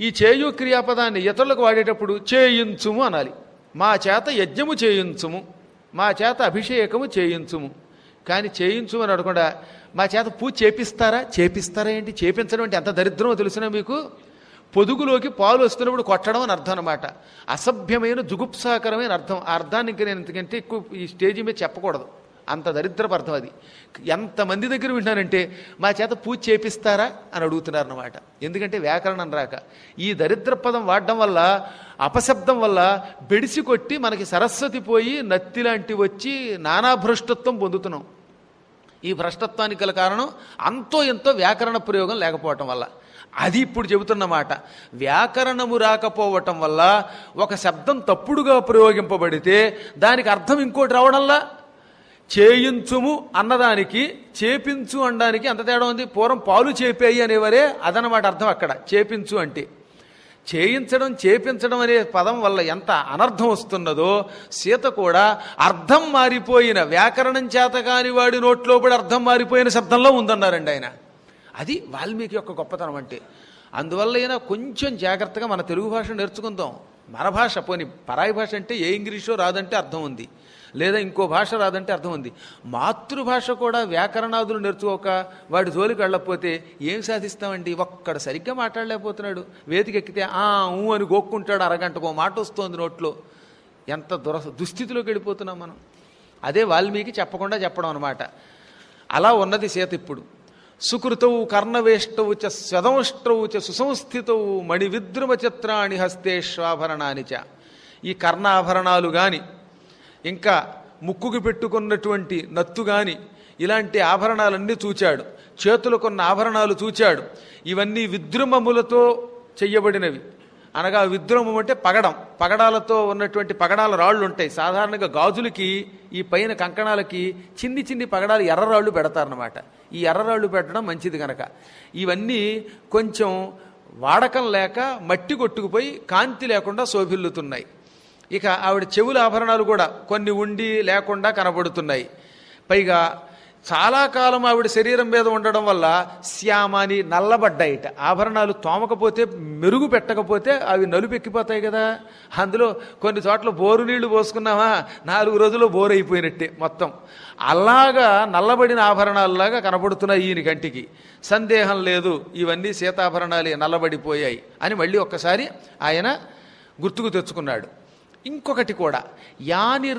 ఈ చేయు క్రియాపదాన్ని ఇతరులకు వాడేటప్పుడు చేయించుము అనాలి. మా చేత యజ్ఞము చేయించుము, మా చేత అభిషేకము చేయించుము. కానీ చేయించు అని అడగకుండా మా చేత పూజ చేపిస్తారా ఏంటి? చేపించడం అంటే ఎంత దరిద్రమో తెలుసునా మీకు? పొదుగులోకి పాలు వస్తున్నప్పుడు కొట్టడం అని అర్థం అనమాట. అసభ్యమైన జుగుప్సాకరమైన అర్థం. ఆ అర్థాన్ని ఇంక నేను ఇంతకంటే ఎక్కువ ఈ స్టేజీ మీద చెప్పకూడదు, అంత దరిద్రపు అర్థం అది. ఎంతమంది దగ్గర వింటానంటే మా చేత పూజ చేపిస్తారా అని అడుగుతున్నారన్నమాట. ఎందుకంటే వ్యాకరణం రాక. ఈ దరిద్ర పదం వాడడం వల్ల, అపశబ్దం వల్ల బెడిసి కొట్టి మనకి సరస్వతి పోయి నత్తి లాంటివి వచ్చి నానా భ్రష్టత్వం పొందుతున్నాం. ఈ భ్రష్టత్వానికి గల కారణం అంతో ఎంతో వ్యాకరణ ప్రయోగం లేకపోవటం వల్ల. అది ఇప్పుడు చెబుతున్నమాట. వ్యాకరణము రాకపోవటం వల్ల ఒక శబ్దం తప్పుడుగా ప్రయోగింపబడితే దానికి అర్థం ఇంకోటి రావడంలా, చేయించుము అన్నదానికి చేపించు అనడానికి అంత తేడా ఉంది. పూర్వం పాలు చేపేయి అనేవరే, అదనమాట అర్థం అక్కడ. చేపించు అంటే చేయించడం, చేపించడం అనే పదం వల్ల ఎంత అనర్థం వస్తున్నదో, సీత కూడా అర్థం మారిపోయిన, వ్యాకరణం చేత కాని వాడి నోట్లో పడి అర్థం మారిపోయిన శబ్దంలో ఉందన్నారండి ఆయన. అది వాల్మీకి యొక్క గొప్పతనం అంటే. అందువల్ల అయినా కొంచెం జాగ్రత్తగా మన తెలుగు భాష నేర్చుకుందాం. మన భాష పోని పరాయి భాష అంటే ఏ ఇంగ్లీషో రాదంటే అర్థం ఉంది, లేదా ఇంకో భాష రాదంటే అర్థం ఉంది. మాతృభాష కూడా వ్యాకరణాదులు నేర్చుకోక వాడి జోలికి వెళ్ళకపోతే ఏం సాధిస్తామండి? ఒక్కడు సరిగ్గా మాట్లాడలేకపోతున్నాడు, వేదికెక్కితే ఊ అని గోక్కుంటాడు, అరగంటకో మాట వస్తోంది నోట్లో. ఎంత దుస్థితిలోకి వెళ్ళిపోతున్నాం మనం. అదే వాల్మీకి చెప్పకుండా చెప్పడం అనమాట. అలా ఉన్నది సీత ఇప్పుడు. సుకృతౌ కర్ణవేష్టౌ చ స్వదంష్టౌ చ సుసంస్థితౌ మణివిద్రుమ చిత్రాణి హస్తేష్వాభరణాని చ. ఈ కర్ణాభరణాలు కానీ, ఇంకా ముక్కుకు పెట్టుకున్నటువంటి నత్తు కానీ, ఇలాంటి ఆభరణాలన్నీ చూచాడు. చేతులకున్న ఆభరణాలు చూచాడు. ఇవన్నీ విద్రుమములతో చెయ్యబడినవి. అనగా విద్రుమం అంటే పగడం, పగడాలతో ఉన్నటువంటి పగడాల రాళ్ళు ఉంటాయి. సాధారణంగా గాజులకి ఈ పైన కంకణాలకి చిన్ని చిన్ని పగడాలు ఎర్రరాళ్ళు పెడతారనమాట. ఈ ఎర్రరాళ్ళు పెట్టడం మంచిది కనుక. ఇవన్నీ కొంచెం వాడకం లేక మట్టి కొట్టుకుపోయి కాంతి లేకుండా శోభిల్లుతున్నాయి. ఇక ఆవిడ చెవుల ఆభరణాలు కూడా కొన్ని ఉండి లేకుండా కనబడుతున్నాయి. పైగా చాలా కాలం ఆవిడ శరీరం మీద ఉండడం వల్ల శ్యామాని నల్లబడ్డాయిట. ఆభరణాలు తోమకపోతే, మెరుగు పెట్టకపోతే అవి నలుపెక్కిపోతాయి కదా. అందులో కొన్ని చోట్ల బోరు నీళ్లు పోసుకున్నామా 4 రోజుల్లో బోరు అయిపోయినట్టే మొత్తం. అలాగా నల్లబడిన ఆభరణాలలాగా కనబడుతున్నాయి ఈయన కంటికి. సందేహం లేదు, ఇవన్నీ సీతాభరణాలే, నల్లబడిపోయాయి అని మళ్ళీ ఒక్కసారి ఆయన గుర్తుకు తెచ్చుకున్నాడు. ఇంకొకటి కూడా, యాని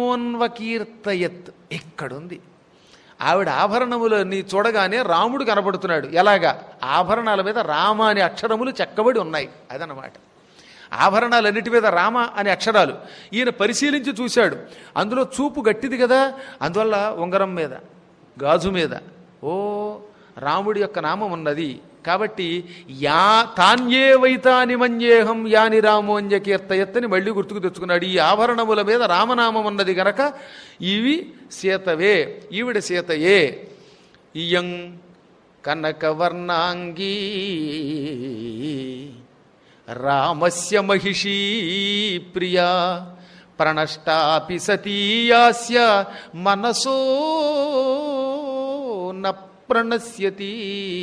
రామోన్వకీర్తయత్ ఇక్కడుంది. ఆవిడ ఆభరణములని చూడగానే రాముడు కనబడుతున్నాడు. ఎలాగా? ఆభరణాల మీద రామ అనే అక్షరములు చెక్కబడి ఉన్నాయి. అదనమాట. ఆభరణాలన్నిటి మీద రామ అనే అక్షరాలు. ఈయన పరిశీలించి చూశాడు. అందులో చూపు గట్టిది కదా, అందువల్ల ఉంగరం మీద, గాజు మీద రాముడి యొక్క నామం ఉన్నది. కాబట్టి తాన్యే వైతాని మన్యేహం యాని రామోన్యకీర్తయత్తని మళ్ళీ గుర్తుకు తెచ్చుకున్నాడు. ఈ ఆభరణముల మీద రామనామం ఉన్నది గనక ఇవి సీతవే, ఈవిడ సీతయే. ఇయం కనకవర్ణాంగీ రామస్య మహిషీ ప్రియా ప్రణష్టాపి సతీయాస్య మనసో న ప్రణశ్యతి.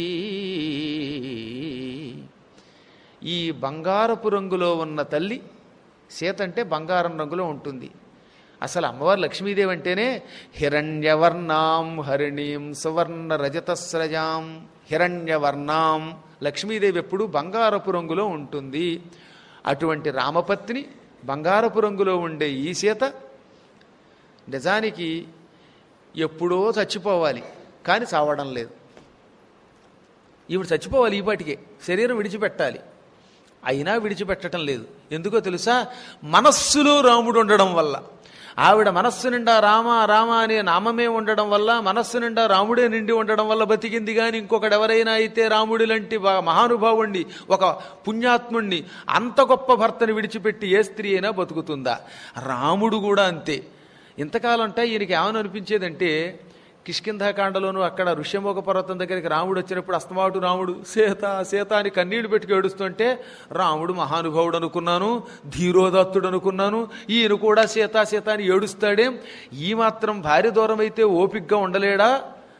ఈ బంగారపు రంగులో ఉన్న తల్లి సీత అంటే బంగారం రంగులో ఉంటుంది. అసలు అమ్మవారు లక్ష్మీదేవి అంటేనే హిరణ్యవర్ణాం హరిణీం సువర్ణ రజతస్రజాం. హిరణ్యవర్ణాం లక్ష్మీదేవి ఎప్పుడు బంగారపు రంగులో ఉంటుంది. అటువంటి రామపత్ని బంగారపు రంగులో ఉండే ఈ సీత నిజానికి ఎప్పుడో చచ్చిపోవాలి, కానీ చావడం లేదు. ఈవిడ చచ్చిపోవాలి, ఈపాటికే శరీరం విడిచిపెట్టాలి, అయినా విడిచిపెట్టడం లేదు. ఎందుకో తెలుసా? మనస్సులో రాముడు ఉండడం వల్ల. ఆవిడ మనస్సు నిండా రామ రామ అనే నామమే ఉండడం వల్ల, మనస్సు నిండా రాముడే నిండి ఉండడం వల్ల బతికింది. కానీ ఇంకొకడెవరైనా అయితే రాముడి లాంటి మహానుభావుణ్ణి, ఒక పుణ్యాత్ముణ్ణి, అంత గొప్ప భర్తని విడిచిపెట్టి ఏ స్త్రీ అయినా బతుకుతుందా? రాముడు కూడా అంతే. ఇంతకాలం అంటే ఈయనకి ఏమని అనిపించేదంటే, కిష్కింధాకాండలోను అక్కడ ఋష్యమోగ పర్వతం దగ్గరికి రాముడు వచ్చినప్పుడు అస్తమాటు రాముడు సీత సీత అని కన్నీళ్లు పెట్టుకు ఏడుస్తుంటే రాముడు మహానుభావుడు అనుకున్నాను, ధీరోదత్తుడు అనుకున్నాను. ఈయన కూడా సీత సీత అని ఏడుస్తాడేం? ఈ మాత్రం భార్య దూరం అయితే ఓపిగ్గా ఉండలేడా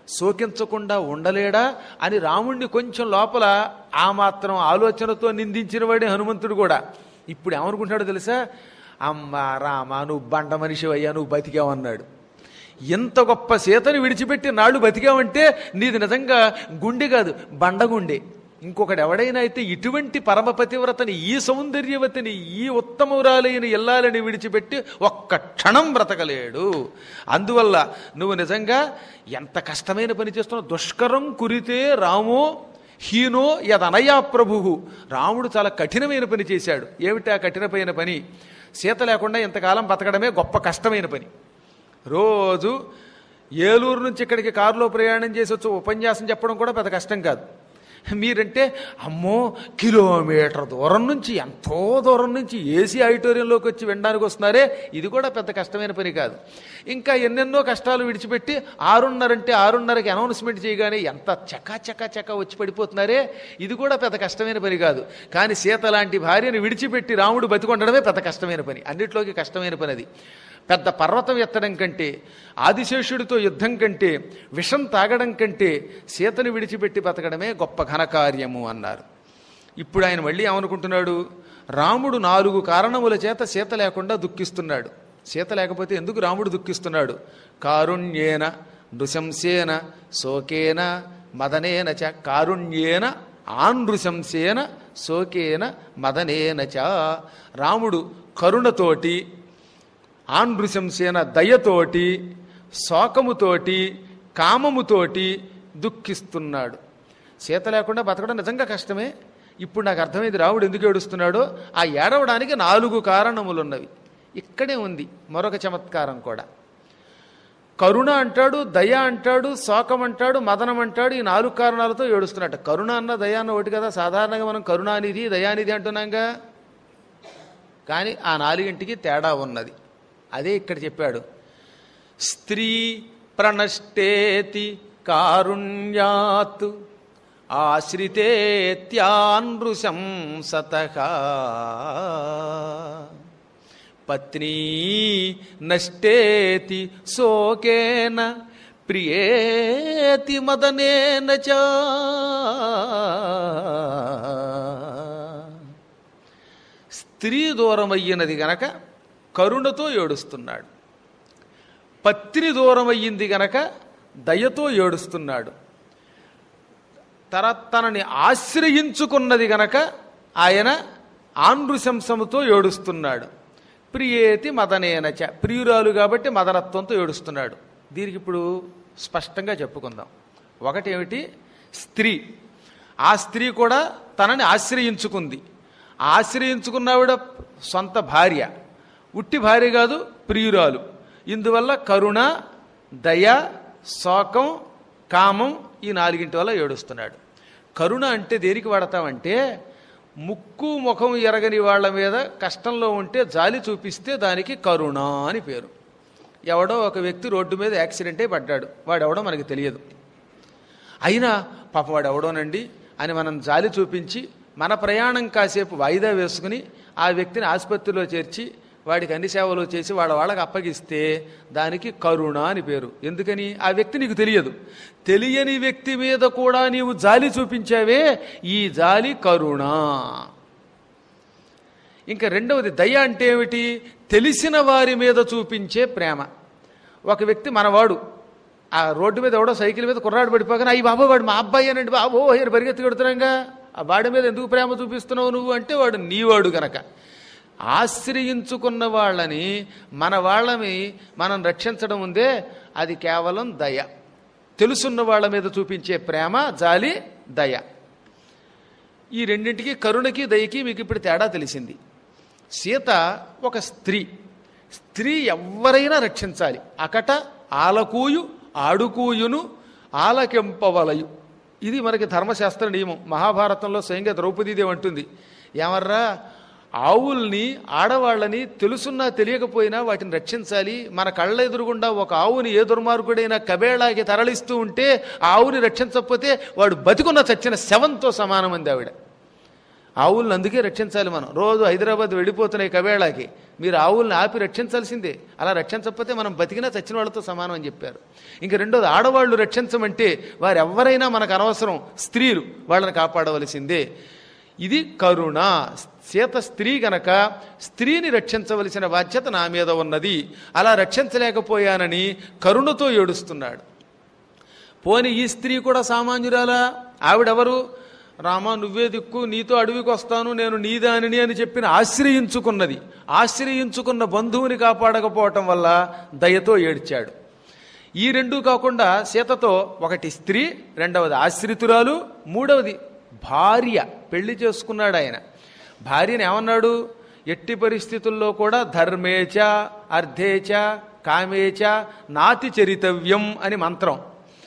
శోకించకుండా ఉండలేడా అని రాముణ్ణి కొంచెం లోపల ఆ మాత్రం ఆలోచనతో నిందించిన వాడే హనుమంతుడు కూడా. ఇప్పుడు ఏమనుకుంటాడో తెలుసా? అమ్మా రామ, నువ్వు బండ మనిషి అయ్యా, నువ్వు బతికావన్నాడు. ఎంత గొప్ప సీతని విడిచిపెట్టి నాళ్ళు బతికావంటే నీది నిజంగా గుండె కాదు, బండగుండె. ఇంకొకటి ఎవడైనా అయితే ఇటువంటి పరమపతివ్రతని, ఈ సౌందర్యవతిని, ఈ ఉత్తమురాలైన ఇల్లాలని విడిచిపెట్టి ఒక్క క్షణం బ్రతకలేడు. అందువల్ల నువ్వు నిజంగా ఎంత కష్టమైన పని చేస్తున్నావు. దుష్కరం కురితే రామో హీనో యదనయా ప్రభు. రాముడు చాలా కఠినమైన పని చేశాడు. ఏమిటి ఆ కఠినమైన పని? సీత లేకుండా ఇంతకాలం బతకడమే గొప్ప కష్టమైన పని. రోజు ఏలూరు నుంచి ఇక్కడికి కారులో ప్రయాణం చేసి వచ్చి ఉపన్యాసం చెప్పడం కూడా పెద్ద కష్టం కాదు. మీరంటే అమ్మో కిలోమీటర్ దూరం నుంచి, ఎంతో దూరం నుంచి ఏసీ ఆడిటోరియంలోకి వచ్చి వినడానికి వస్తున్నారే, ఇది కూడా పెద్ద కష్టమైన పని కాదు. ఇంకా ఎన్నెన్నో కష్టాలు విడిచిపెట్టి 6:30 అంటే 6:30కి అనౌన్స్మెంట్ చేయగానే ఎంత చకా వచ్చి పడిపోతున్నారే, ఇది కూడా పెద్ద కష్టమైన పని కాదు. కానీ సీత లాంటి భార్యను విడిచిపెట్టి రాముడు బతికొండడమే పెద్ద కష్టమైన పని. అన్నిట్లోకి కష్టమైన పని అది. పెద్ద పర్వతం ఎత్తడం కంటే, ఆదిశేషుడితో యుద్ధం కంటే, విషం తాగడం కంటే సీతను విడిచిపెట్టి బతకడమే గొప్ప ఘనకార్యము అన్నారు. ఇప్పుడు ఆయన మళ్ళీ ఏమనుకుంటున్నాడు? రాముడు 4 కారణముల చేత సీత లేకుండా దుఃఖిస్తున్నాడు. సీత లేకపోతే ఎందుకు రాముడు దుఃఖిస్తున్నాడు? కారుణ్యేన నృశంసేన శోకేన మదనేన చ. కారుణ్యేన ఆనృశంసేన శోకేన మదనేన చ. రాముడు కరుణతోటి, ఆనృశంసేన దయతోటి, శోకముతోటి, కామముతోటి దుఃఖిస్తున్నాడు. సీత లేకుండా బతకడం నిజంగా కష్టమే. ఇప్పుడు నాకు అర్థమైంది రాముడు ఎందుకు ఏడుస్తున్నాడో. ఆ ఏడవడానికి 4 కారణములున్నవి. ఇక్కడే ఉంది మరొక చమత్కారం కూడా. కరుణ అంటాడు, దయ అంటాడు, శోకం అంటాడు, మదనం అంటాడు. ఈ 4 కారణాలతో ఏడుస్తున్నట్టు. కరుణ అన్న దయ అన్న ఒకటి కదా. సాధారణంగా మనం కరుణానిధి దయానిధి అంటున్నాంగా. కానీ ఆ 4ంటికి తేడా ఉన్నది. అదే ఇక్కడ చెప్పాడు. స్త్రీ ప్రణష్టేతి కారుణ్యాత్ ఆశ్రితేత్యానృశంసతః పత్నీ నష్టేతి శోకేన ప్రియేతి మదనేన చ. స్త్రీ దూరమయ్యినది గనక కరుణతో ఏడుస్తున్నాడు. పత్ని దూరమయ్యింది గనక దయతో ఏడుస్తున్నాడు. తనని ఆశ్రయించుకున్నది గనక ఆయన ఆనృశంసముతో ఏడుస్తున్నాడు. ప్రియేతి మదనేనచ. ప్రియురాలు కాబట్టి మదనత్వంతో ఏడుస్తున్నాడు. దీనికి ఇప్పుడు స్పష్టంగా చెప్పుకుందాం. ఒకటి ఏమిటి? స్త్రీ. ఆ స్త్రీ కూడా తనని ఆశ్రయించుకుంది. ఆశ్రయించుకున్నావిడ సొంత భార్య, ఉట్టి భార్య కాదు, ప్రియురాలు. ఇందువల్ల కరుణ, దయ, శోకం, కామం ఈ 4ంటి వల్ల ఏడుస్తున్నాడు. కరుణ అంటే దేనికి వాడతామంటే, ముక్కు ముఖం ఎరగని వాళ్ళ మీద కష్టంలో ఉంటే జాలి చూపిస్తే దానికి కరుణ అని పేరు. ఎవడో ఒక వ్యక్తి రోడ్డు మీద యాక్సిడెంట్ అయి పడ్డాడు. వాడెవడో మనకి తెలియదు. అయినా పాపం వాడెవడోనండి అని మనం జాలి చూపించి మన ప్రయాణం కాసేపు వాయిదా వేసుకుని ఆ వ్యక్తిని ఆసుపత్రిలో చేర్చి వాడికి అన్ని సేవలు చేసి వాళ్ళకి అప్పగిస్తే దానికి కరుణ అని పేరు. ఎందుకని? ఆ వ్యక్తి నీకు తెలియదు. తెలియని వ్యక్తి మీద కూడా నీవు జాలి చూపించావే, ఈ జాలి కరుణ. ఇంకా రెండవది దయ అంటే ఏమిటి? తెలిసిన వారి మీద చూపించే ప్రేమ. ఒక వ్యక్తి మనవాడు, ఆ రోడ్డు మీద ఎవడో సైకిల్ మీద కుర్రాడు పడిపోగానే అయ్యి బాబో వాడు మా అబ్బాయి అనండి, బాబో అని పరిగెత్తి కొడుతున్నాగా. ఆ వాడి మీద ఎందుకు ప్రేమ చూపిస్తున్నావు నువ్వు అంటే వాడు నీవాడు గనక. ఆశ్రయించుకున్న వాళ్ళని, మన వాళ్ళని మనం రక్షించడం ఉందే అది కేవలం దయ. తెలుసున్న వాళ్ళ మీద చూపించే ప్రేమ, జాలి, దయ. ఈ రెండింటికి, కరుణకి దయకి మీకు ఇప్పుడు తేడా తెలిసింది. సీత ఒక స్త్రీ. స్త్రీ ఎవరైనా రక్షించాలి. అకట ఆలకూయు ఆడుకూయును ఆలకెంపవలయు. ఇది మనకి ధర్మశాస్త్ర నియమం. మహాభారతంలో స్వయంగా ద్రౌపదీదేవి అంటుంది, ఏమర్రా ఆవుల్ని, ఆడవాళ్ళని తెలుసున్నా తెలియకపోయినా వాటిని రక్షించాలి. మన కళ్ళ ఎదురుగుండా ఒక ఆవుని ఏ దుర్మార్గుడైనా కబేళాకి తరలిస్తూ ఉంటే ఆ ఆవుని రక్షించకపోతే వాడు బతికున్న చచ్చిన శవంతో సమానమంది ఆవిడ. ఆవులను అందుకే రక్షించాలి మనం. రోజు హైదరాబాద్ వెళ్ళిపోతున్నాయి కవేళాకి, మీరు ఆవుల్ని ఆపి రక్షించాల్సిందే. అలా రక్షించకపోతే మనం బతికినా చచ్చిన వాళ్ళతో సమానం అని చెప్పారు. ఇంక రెండోది, ఆడవాళ్ళు రక్షించమంటే వారు ఎవరైనా మనకు అనవసరం, స్త్రీలు వాళ్ళని కాపాడవలసిందే. ఇది కరుణ. సీత స్త్రీ గనక స్త్రీని రక్షించవలసిన బాధ్యత నా మీద ఉన్నది. అలా రక్షించలేకపోయానని కరుణతో ఏడుస్తున్నాడు. పోని ఈ స్త్రీ కూడా సామాన్యురాలా? ఆవిడెవరు? రామా నువ్వే దిక్కు, నీతో అడవికి వస్తాను, నేను నీదానిని అని చెప్పిన ఆశ్రయించుకున్నది. ఆశ్రయించుకున్న బంధువుని కాపాడకపోవటం వల్ల దయతో ఏడ్చాడు. ఈ రెండూ కాకుండా సీతతో ఒకటి స్త్రీ, రెండవది ఆశ్రితురాలు, మూడవది భార్య. పెళ్లి చేసుకున్నాడు ఆయన. భార్యని ఏమన్నాడు? ఎట్టి పరిస్థితుల్లో కూడా ధర్మేచ అర్థేచ కామేచ నాతి చరితవ్యం అని మంత్రం.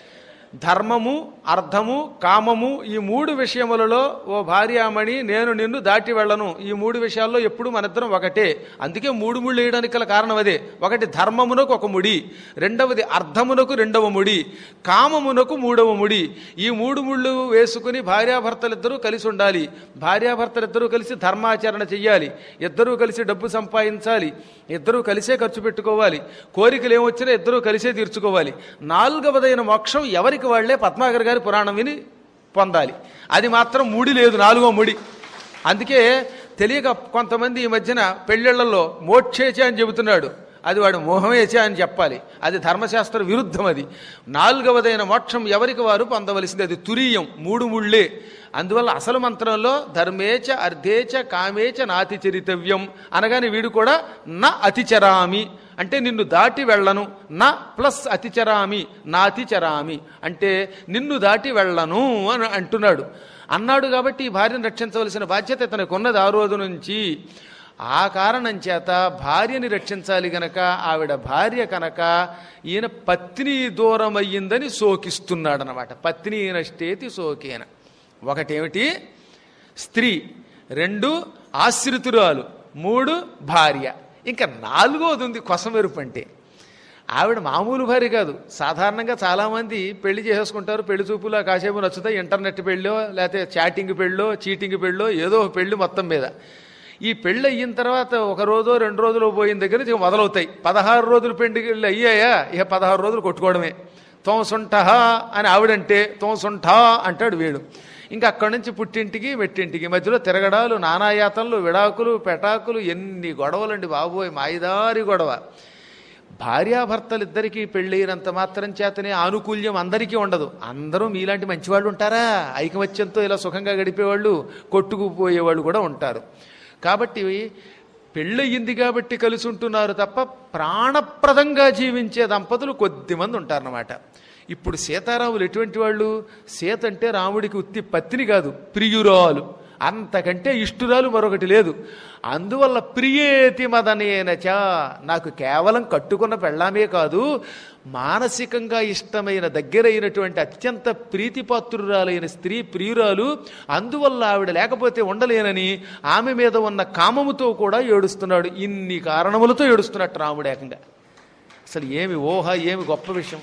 ధర్మము, అర్థము, కామము ఈ మూడు విషయములలో ఓ భార్యామణి నేను నిన్ను దాటి వెళ్ళను. ఈ మూడు విషయాల్లో ఎప్పుడు మనిద్దరం ఒకటే. అందుకే మూడు ముళ్ళు వేయడానికి గల కారణం అదే. ఒకటి ధర్మమునకు ఒక ముడి, రెండవది అర్థమునకు రెండవ ముడి, కామమునకు మూడవ ముడి. ఈ మూడు ముళ్ళు వేసుకుని భార్యాభర్తలిద్దరూ కలిసి ఉండాలి. భార్యాభర్తలిద్దరూ కలిసి ధర్మాచరణ చెయ్యాలి. ఇద్దరూ కలిసి డబ్బు సంపాదించాలి. ఇద్దరూ కలిసే ఖర్చు పెట్టుకోవాలి. కోరికలు ఏమొచ్చినా ఇద్దరూ కలిసే తీర్చుకోవాలి. నాలుగవదైన మోక్షం ఎవరికి వాళ్లే పద్మాకర్ గారి పురాణం విని పొందాలి. అది మాత్రం ముడి లేదు, నాలుగో ముడి. అందుకే తెలియక కొంతమంది ఈ మధ్యన పెళ్ళిళ్లలో మోక్షేచ అని చెబుతున్నాడు. అది వాడు మోహమేచ అని చెప్పాలి. అది ధర్మశాస్త్ర విరుద్ధం. అది నాలుగవదైన మోక్షం ఎవరికి వారు పొందవలసింది. అది తురీయం, మూడు ముళ్ళే. అందువల్ల అసలు మంత్రంలో ధర్మేచ అర్థేచ కామేచ నాతి చరితవ్యం అనగానే వీడు కూడా నా అతిచరామి అంటే నిన్ను దాటి వెళ్ళను, నా ప్లస్ అతిచరామి నాతిచరామి అంటే నిన్ను దాటి వెళ్ళను అని అంటున్నాడు. అన్నాడు కాబట్టి ఈ భార్యను రక్షించవలసిన బాధ్యత తనకు ఉన్నది ఆ రోజు నుంచి. ఆ కారణం చేత భార్యని రక్షించాలి గనక ఆవిడ భార్య కనుక ఈయన పత్ని దూరమయ్యిందని శోకిస్తున్నాడు అన్నమాట. పత్ని నష్టేతి శోకేన. ఒకటేమిటి స్త్రీ, రెండు ఆశ్రితురాలు, మూడు భార్య, ఇంకా నాలుగోది ఉంది కొసమెరుపు. అంటే ఆవిడ మామూలు భార్య కాదు. సాధారణంగా చాలామంది పెళ్లి చేసేసుకుంటారు, పెళ్లి చూపులు కాసేపు నచ్చుతాయి, ఇంటర్నెట్ పెళ్ళో లేకపోతే చాటింగ్ పెళ్ళో చీటింగ్ పెళ్ళో ఏదో ఒక పెళ్ళి మొత్తం మీద. ఈ పెళ్ళి అయిన తర్వాత ఒక రోజో 2 రోజులు పోయిన దగ్గర నుంచి మొదలవుతాయి. 16 రోజులు పెళ్లి అయ్యాయా, ఇక 16 రోజులు కొట్టుకోవడమే. తోంసుంటహా అని ఆవిడంటే తోంసుంఠా అంటాడు వీడు. ఇంకా అక్కడి నుంచి పుట్టింటికి మెట్టింటికి మధ్యలో తిరగడాలు, నానాయాతనలు, విడాకులు, పెటాకులు, ఎన్ని గొడవలండి బాబోయ్, మాయిదారి గొడవ. భార్యాభర్తలిద్దరికీ పెళ్ళైనంత మాత్రం చేతనే ఆనుకూల్యం అందరికీ ఉండదు. అందరూ మీలాంటి మంచివాళ్ళు ఉంటారా? ఐకమత్యంతో ఇలా సుఖంగా గడిపేవాళ్ళు, కొట్టుకుపోయేవాళ్ళు కూడా ఉంటారు. కాబట్టి పెళ్ళయింది కాబట్టి కలిసి ఉంటున్నారు తప్ప ప్రాణప్రదంగా జీవించే దంపతులు కొద్దిమంది ఉంటారన్నమాట. ఇప్పుడు సీతారాములు ఎటువంటి వాళ్ళు? సీత అంటే రాముడికి ఉత్తి పత్ని కాదు, ప్రియురాలు. అంతకంటే ఇష్టురాలు మరొకటి లేదు. అందువల్ల ప్రియేతి మదనేనచ, నాకు కేవలం కట్టుకున్న పెళ్ళామే కాదు, మానసికంగా ఇష్టమైన దగ్గరైనటువంటి అత్యంత ప్రీతిపాత్రురాలైన స్త్రీ ప్రియురాలు. అందువల్ల ఆవిడ లేకపోతే ఉండలేనని ఆమె మీద ఉన్న కామముతో కూడా ఏడుస్తున్నాడు. ఇన్ని కారణములతో ఏడుస్తున్నట్టు రాముడు ఏకంగా. అసలు ఏమి ఊహ, ఏమి గొప్ప విషయం.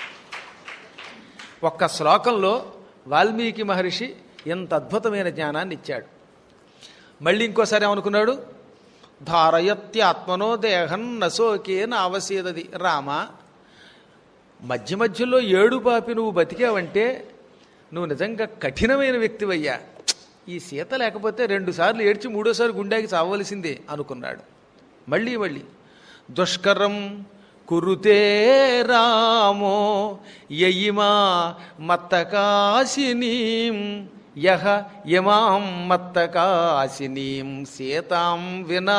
ఒక్క శ్లోకంలో వాల్మీకి మహర్షి ఎంత అద్భుతమైన జ్ఞానాన్ని ఇచ్చాడు. మళ్ళీ ఇంకోసారి ఏమనుకున్నాడు? ధారయత్యాత్మనో దేహం నశోకేన అవసేదది. రామ, మధ్య మధ్యలో ఏడు పాపి నువ్వు బతికావంటే నువ్వు నిజంగా కఠినమైన వ్యక్తివయ్యా. ఈ సీత లేకపోతే 2 సార్లు ఏడ్చి 3వసారి గుండెకి చావవలసిందే అనుకున్నాడు. మళ్ళీ దుష్కరం కురుతే రామో యయిమా మత్తకాశినీం యహ యమాం మత్తకాశినీం సీతాం వినా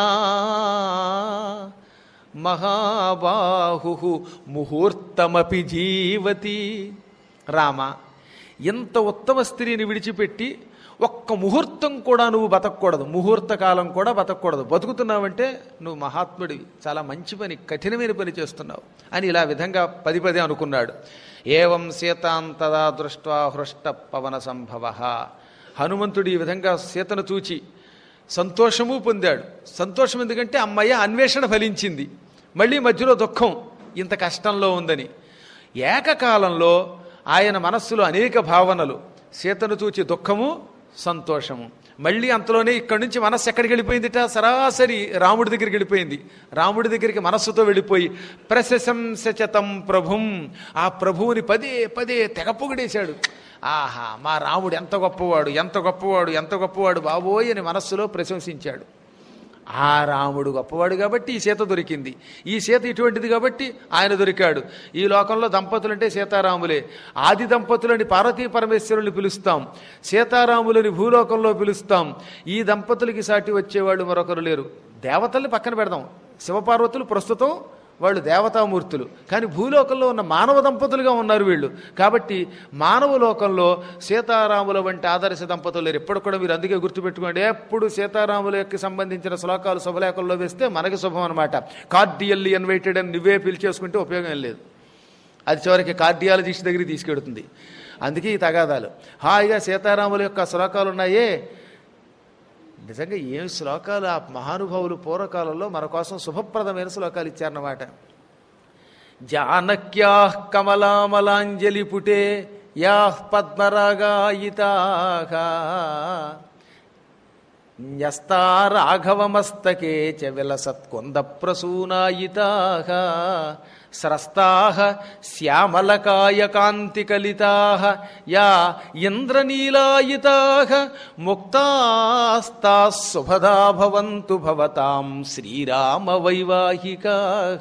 మహాబాహు ముహూర్తమపి జీవతి. రామ, ఎంత ఉత్తమ స్త్రీని విడిచిపెట్టి ఒక్క ముహూర్తం కూడా నువ్వు బతకూడదు, ముహూర్త కాలం కూడా బతకూడదు. బతుకుతున్నావంటే నువ్వు మహాత్ముడివి, చాలా మంచి పని, కఠినమైన పని చేస్తున్నావు అని ఇలా విధంగా 10 అనుకున్నాడు. ఏవం సీతాంతదా దృష్ట్వా హృష్ట పవన సంభవ. హనుమంతుడు ఈ విధంగా సీతను చూచి సంతోషము పొందాడు. సంతోషం ఎందుకంటే అమ్మయ్య అన్వేషణ ఫలించింది. మళ్ళీ మధ్యలో దుఃఖం, ఇంత కష్టంలో ఉందని. ఏకకాలంలో ఆయన మనస్సులో అనేక భావనలు, సీతను చూచి దుఃఖము, సంతోషము. మళ్ళీ అంతలోనే ఇక్కడి నుంచి మనస్సు ఎక్కడికి వెళ్ళిపోయిందిట, సరాసరి రాముడి దగ్గరికి వెళ్ళిపోయింది. రాముడి దగ్గరికి మనస్సుతో వెళ్ళిపోయి ప్రశంసచతం ప్రభుం, ఆ ప్రభువుని పదే పదే తెగ పొగిడేశాడు. ఆహా, మా రాముడు ఎంత గొప్పవాడు, ఎంత గొప్పవాడు, ఎంత గొప్పవాడు బాబోయ్ అని మనస్సులో ప్రశంసించాడు. ఆ రాముడు గొప్పవాడు కాబట్టి ఈ సీత దొరికింది, ఈ సీత ఇటువంటిది కాబట్టి ఆయన దొరికాడు. ఈ లోకంలో దంపతులంటే సీతారాములే. ఆది దంపతులని పార్వతీ పరమేశ్వరుల్ని పిలుస్తాం, సీతారాములని భూలోకంలో పిలుస్తాం. ఈ దంపతులకి సాటి వచ్చేవాళ్ళు మరొకరు లేరు. దేవతల్ని పక్కన పెడదాం, శివపార్వతులు ప్రస్తుతం వాళ్ళు దేవతామూర్తులు, కానీ భూలోకంలో ఉన్న మానవ దంపతులుగా ఉన్నారు వీళ్ళు. కాబట్టి మానవ లోకంలో సీతారాముల వంటి ఆదర్శ దంపతులు లేరు. ఎప్పుడు కూడా మీరు అందుకే గుర్తుపెట్టుకోండి, ఎప్పుడు సీతారాములకి సంబంధించిన శ్లోకాలు శుభలేఖల్లో వేస్తే మనకి శుభం అనమాట. కార్డియల్లీ ఇన్వైటెడ్ అని నువ్వే పిలిచేసుకుంటే ఉపయోగం ఏం లేదు, అది చివరికి కార్డియాలజిస్ట్ దగ్గరికి తీసుకెడుతుంది. అందుకే ఈ తగాదాలు. హాయిగా సీతారాముల యొక్క శ్లోకాలు ఉన్నాయే, నిజంగా ఏం శ్లోకాలు ఆ మహానుభావులు పూర్వకాలంలో మన కోసం శుభప్రదమైన శ్లోకాలు ఇచ్చారన్నమాట. జానక్యా కమలామలాంజలి పుటే యా పద్మరాగాయితాః న్యస్తా రాఘవమస్తకే చ విలసత్కుంద ప్రసూనాయితాః స్రస్తాః శ్యామలకాయ కాంతికలితాః యా ఇంద్రనీలాయితాః ముక్తాస్తాః శుభదా భవంతు భవతాం శ్రీరామ వైవాహికాః.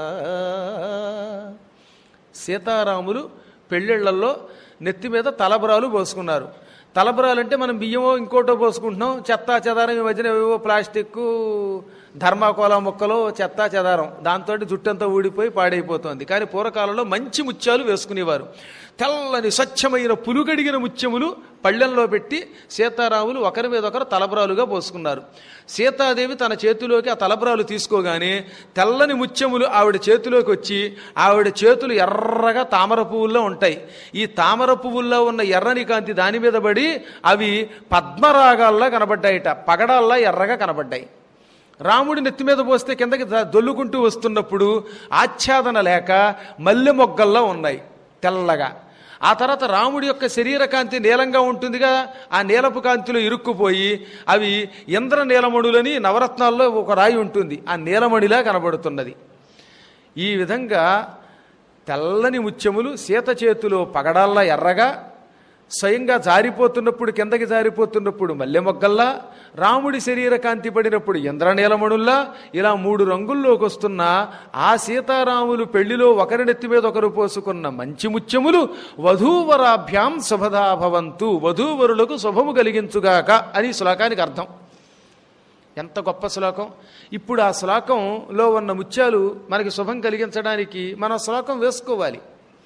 సీతారాములు పెళ్ళిళ్లలో నెత్తి మీద తలబరాలు పోసుకున్నారు. తలబరాలంటే మనం బియ్యమో ఇంకోటో పోసుకుంటున్నాం, చెత్తా చెదారం. ఈ మధ్యన ఏవో ప్లాస్టిక్ ధర్మాకోలా మొక్కలు చెత్తా చెదారం, దాంతో జుట్టంతా ఊడిపోయి పాడైపోతుంది. కానీ పూర్వకాలంలో మంచి ముత్యాలు వేసుకునేవారు. తెల్లని స్వచ్ఛమైన పులుగడిగిన ముత్యములు పళ్ళెంలో పెట్టి సీతారాములు ఒకరి మీద ఒకరు తలబరాలుగా పోసుకున్నారు. సీతాదేవి తన చేతిలోకి ఆ తలబరాలు తీసుకోగానే తెల్లని ముత్యములు ఆవిడ చేతిలోకి వచ్చి ఆవిడ చేతులు ఎర్రగా తామర పువ్వుల్లో ఉంటాయి. ఈ తామర పువ్వుల్లో ఉన్న ఎర్రని కాంతి దాని మీద పడి అవి పద్మరాగాల్లా కనబడ్డాయిట, పగడాల్లా ఎర్రగా కనబడ్డాయి. రాముడి నెత్తి మీద పోస్తే కిందకి దొల్లుకుంటూ వస్తున్నప్పుడు ఆచ్ఛాదన లేక మల్లె మొగ్గల్లా ఉన్నాయి తెల్లగా. ఆ తర్వాత రాముడి యొక్క శరీర కాంతి నీలంగా ఉంటుందిగా, ఆ నీలపు కాంతిలో ఇరుక్కుపోయి అవి ఇంద్ర నీలమణులని నవరత్నాల్లో ఒక రాయి ఉంటుంది, ఆ నీలమణిలా కనబడుతున్నది. ఈ విధంగా తెల్లని ముత్యములు సీత చేతిలో పగడాల్లా ఎర్రగా, స్వయంగా జారిపోతున్నప్పుడు కిందకి జారిపోతున్నప్పుడు మల్లె మొగ్గల్లా, రాముడి శరీర కాంతి పడినప్పుడు ఇంద్రనీలమణుల్లా, ఇలా 3 రంగుల్లోకి వస్తున్న ఆ సీతారాములు పెళ్లిలో ఒకరి నెత్తి మీద ఒకరు పోసుకున్న మంచి ముత్యములు వధూవరాభ్యాం శుభదా భవంతు, వధూవరులకు శుభము కలిగించుగాక అని శ్లోకానికి అర్థం. ఎంత గొప్ప శ్లోకం. ఇప్పుడు ఆ శ్లోకంలో ఉన్న ముత్యాలు మనకి శుభం కలిగించడానికి మనం శ్లోకం వేసుకోవాలి.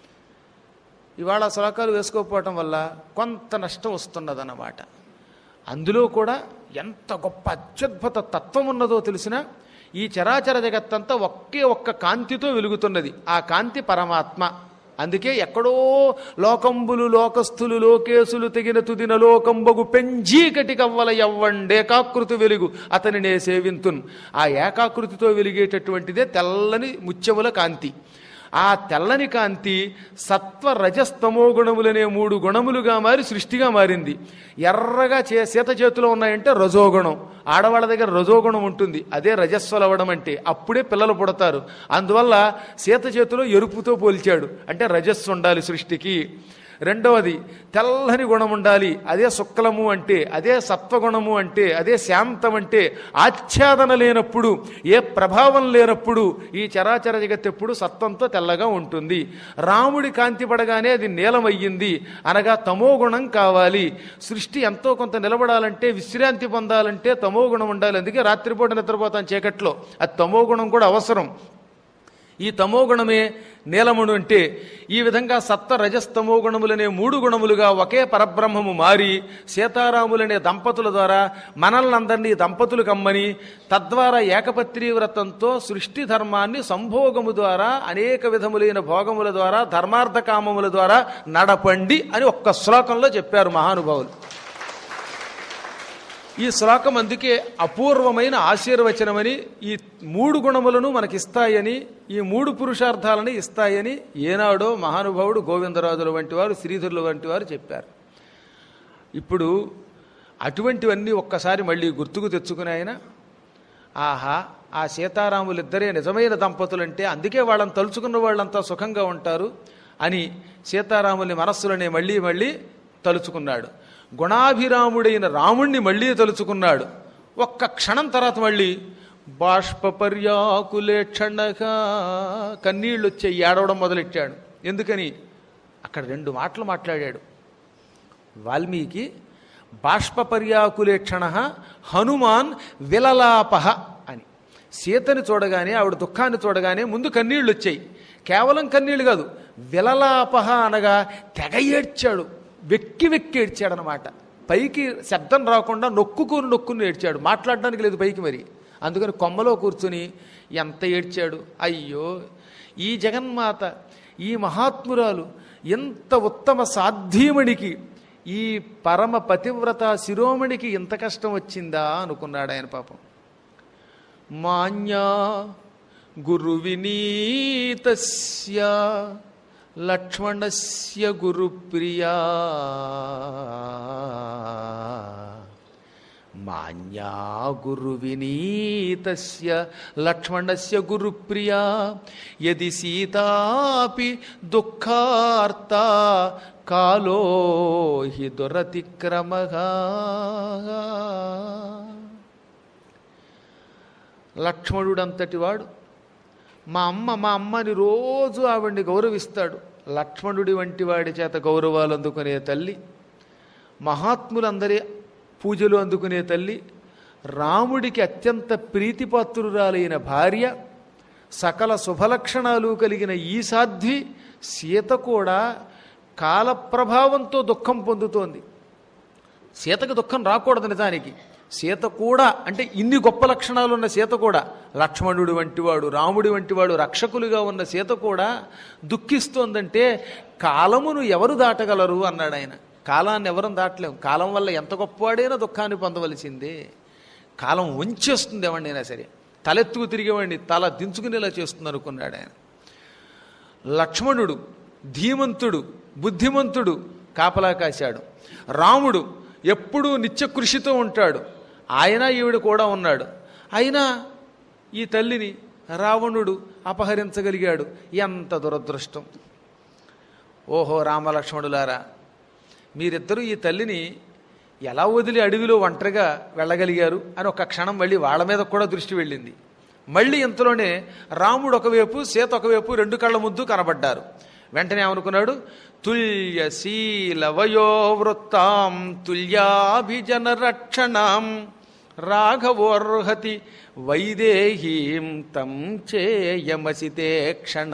ఇవాళ శ్లోకాలు వేసుకోకపోవటం వల్ల కొంత నష్టం వస్తున్నదన్నమాట. అందులో కూడా ఎంత గొప్ప అత్యద్భుత తత్వం ఉన్నదో తెలిసిన, ఈ చరాచర జగత్తంతా ఒకే ఒక్క కాంతితో వెలుగుతున్నది. ఆ కాంతి పరమాత్మ. అందుకే ఎక్కడో లోకంబులు లోకస్థులు లోకేశులు తెగిన తుదిన లోకంబగు పెంజీకటి కవ్వల ఎవ్వండేకాకృతి వెలుగు అతనినే సేవింతున్. ఆ ఏకాకృతితో వెలిగేటటువంటిదే తెల్లని ముత్యముల కాంతి. ఆ తెల్లని కాంతి సత్వ రజస్తమో గుణములనే 3 గుణములుగా మారి సృష్టిగా మారింది. ఎర్రగా సీత చేతిలో ఉన్నాయంటే రజోగుణం, ఆడవాళ్ళ దగ్గర రజోగుణం ఉంటుంది, అదే రజస్వలవడం అంటే. అప్పుడే పిల్లలు పుడతారు. అందువల్ల సీత చేతిలో ఎరుపుతో పోల్చాడు, అంటే రజస్సు ఉండాలి సృష్టికి. రెండవది తెల్లని గుణం ఉండాలి, అదే శుక్లము అంటే, అదే సత్వగుణము అంటే, అదే శాంతం అంటే. ఆచ్ఛాదన లేనప్పుడు, ఏ ప్రభావం లేనప్పుడు ఈ చరాచర జగత్ ఎప్పుడు సత్వంతో తెల్లగా ఉంటుంది. రాముడి కాంతి పడగానే అది నీలమయ్యింది, అనగా తమో గుణం కావాలి. సృష్టి ఎంతో కొంత నిలబడాలంటే, విశ్రాంతి పొందాలంటే తమో గుణం ఉండాలి. అందుకే రాత్రిపూట నిద్రపోతాం చీకట్లో, అది తమో గుణం కూడా అవసరం. ఈ తమో గుణమే నీలముడు అంటే. ఈ విధంగా సత్వ రజస్తమో గుణములనే 3 గుణములుగా ఒకే పరబ్రహ్మము మారి సీతారాములనే దంపతుల ద్వారా మనల్నందరినీ దంపతులు కమ్మని, తద్వారా ఏకపత్రీ వ్రతంతో సృష్టి ధర్మాన్ని సంభోగము ద్వారా అనేక విధములైన భోగముల ద్వారా ధర్మార్థ కామముల ద్వారా నడపండి అని ఒక్క శ్లోకంలో చెప్పారు మహానుభావులు. ఈ శ్లోకం అందుకే అపూర్వమైన ఆశీర్వచనమని, ఈ 3 గుణములను మనకిస్తాయని, ఈ 3 పురుషార్థాలని ఇస్తాయని ఏనాడో మహానుభావుడు గోవిందరాజుల వంటి వారు, శ్రీధరుల వంటి వారు చెప్పారు. ఇప్పుడు అటువంటివన్నీ ఒక్కసారి మళ్ళీ గుర్తుకు తెచ్చుకుని ఆయన, ఆహా, ఆ సీతారాములిద్దరే నిజమైన దంపతులంటే అందుకే వాళ్ళని తలుచుకున్న వాళ్ళంతా సుఖంగా ఉంటారు అని సీతారాముల్ని మనస్సులోనే మళ్ళీ మళ్ళీ తలుచుకున్నాడు. గుణాభిరాముడైన రాముణ్ణి మళ్ళీ తలుచుకున్నాడు. ఒక్క క్షణం తర్వాత మళ్ళీ బాష్పపర్యాకులేక్షణగా కన్నీళ్ళు వచ్చి ఏడవడం మొదలెట్టాడు. ఎందుకని? అక్కడ 2 మాటలు మాట్లాడాడు వాల్మీకి. బాష్పపర్యాకులేక్షణ హనుమాన్ విలలాపహ అని. సీతని చూడగానే, ఆవిడ దుఃఖాన్ని చూడగానే ముందు కన్నీళ్ళు వచ్చాయి. కేవలం కన్నీళ్ళు కాదు, విలలాపహ అనగా తెగ ఏడ్చాడు. వెక్కి వెక్కి ఏడ్చాడనమాట. పైకి శబ్దం రాకుండా నొక్కుని ఏడ్చాడు. మాట్లాడడానికి లేదు పైకి. మరి అందుకని కొమ్మలో కూర్చుని ఎంత ఏడ్చాడు. అయ్యో, ఈ జగన్మాత, ఈ మహాత్మురాలు, ఎంత ఉత్తమ సాధ్వీమణికి, ఈ పరమ పతివ్రత శిరోమణికి ఇంత కష్టం వచ్చిందా అనుకున్నాడు ఆయన పాపం. మాన్యా గురు వినీతస్య లక్ష్మణస్య గురుప్రియా, మాన్యా గురు వినీతస్య లక్ష్మణస్య గురుప్రియా, యది సీతాపి దుఃఖార్త కాలో హి దురతిక్రమః. లక్ష్మణుడంతటి వాడు, మా అమ్మని రోజు ఆవిడ్ని గౌరవిస్తాడు. లక్ష్మణుడి వంటి వాడి చేత గౌరవాలు అందుకునే తల్లి, మహాత్ములందరి పూజలు అందుకునే తల్లి, రాముడికి అత్యంత ప్రీతిపాత్రురాలైన భార్య, సకల శుభలక్షణాలు కలిగిన ఈ సాధ్వి సీత కూడా కాలప్రభావంతో దుఃఖం పొందుతోంది. సీతకు దుఃఖం రాకూడదు నిజానికి. సీత కూడా అంటే ఇన్ని గొప్ప లక్షణాలు ఉన్న సీత కూడా, లక్ష్మణుడి వంటివాడు, రాముడి వంటివాడు రక్షకులుగా ఉన్న సీత కూడా దుఃఖిస్తోందంటే కాలమును ఎవరు దాటగలరు అన్నాడు ఆయన. కాలాన్ని ఎవరం దాటలేము. కాలం వల్ల ఎంత గొప్పవాడైనా దుఃఖాన్ని పొందవలసిందే. కాలం వంచేస్తుంది ఎవరినైనా సరే. తలెత్తుకు తిరిగేవాడిని తల దించుకునేలా చేస్తుంది అనుకున్నాడు ఆయన. లక్ష్మణుడు ధీమంతుడు, బుద్ధిమంతుడు, కాపలా కాశాడు. రాముడు ఎప్పుడూ నిత్యకృషితో ఉంటాడు. ఆయన ఈవిడ కూడా ఉన్నాడు. అయినా ఈ తల్లిని రావణుడు అపహరించగలిగాడు. ఎంత దురదృష్టం! ఓహో రామలక్ష్మణులారా, మీరిద్దరూ ఈ తల్లిని ఎలా వదిలి అడవిలో ఒంటరిగా వెళ్ళగలిగారు అని ఒక క్షణం మళ్ళీ వాళ్ళ మీద కూడా దృష్టి వెళ్ళింది. మళ్ళీ ఇంతలోనే రాముడు ఒకవైపు, సీత ఒకవైపు 2 కళ్ళ ముందు కనబడ్డారు. వెంటనే ఏమనుకున్నాడు? తుల్యశీల వయోవృత్తాం తుల్యాభిజన రక్షణాం రాఘవోర్హతి వైదేహీం తం చేయమసితే క్షణ.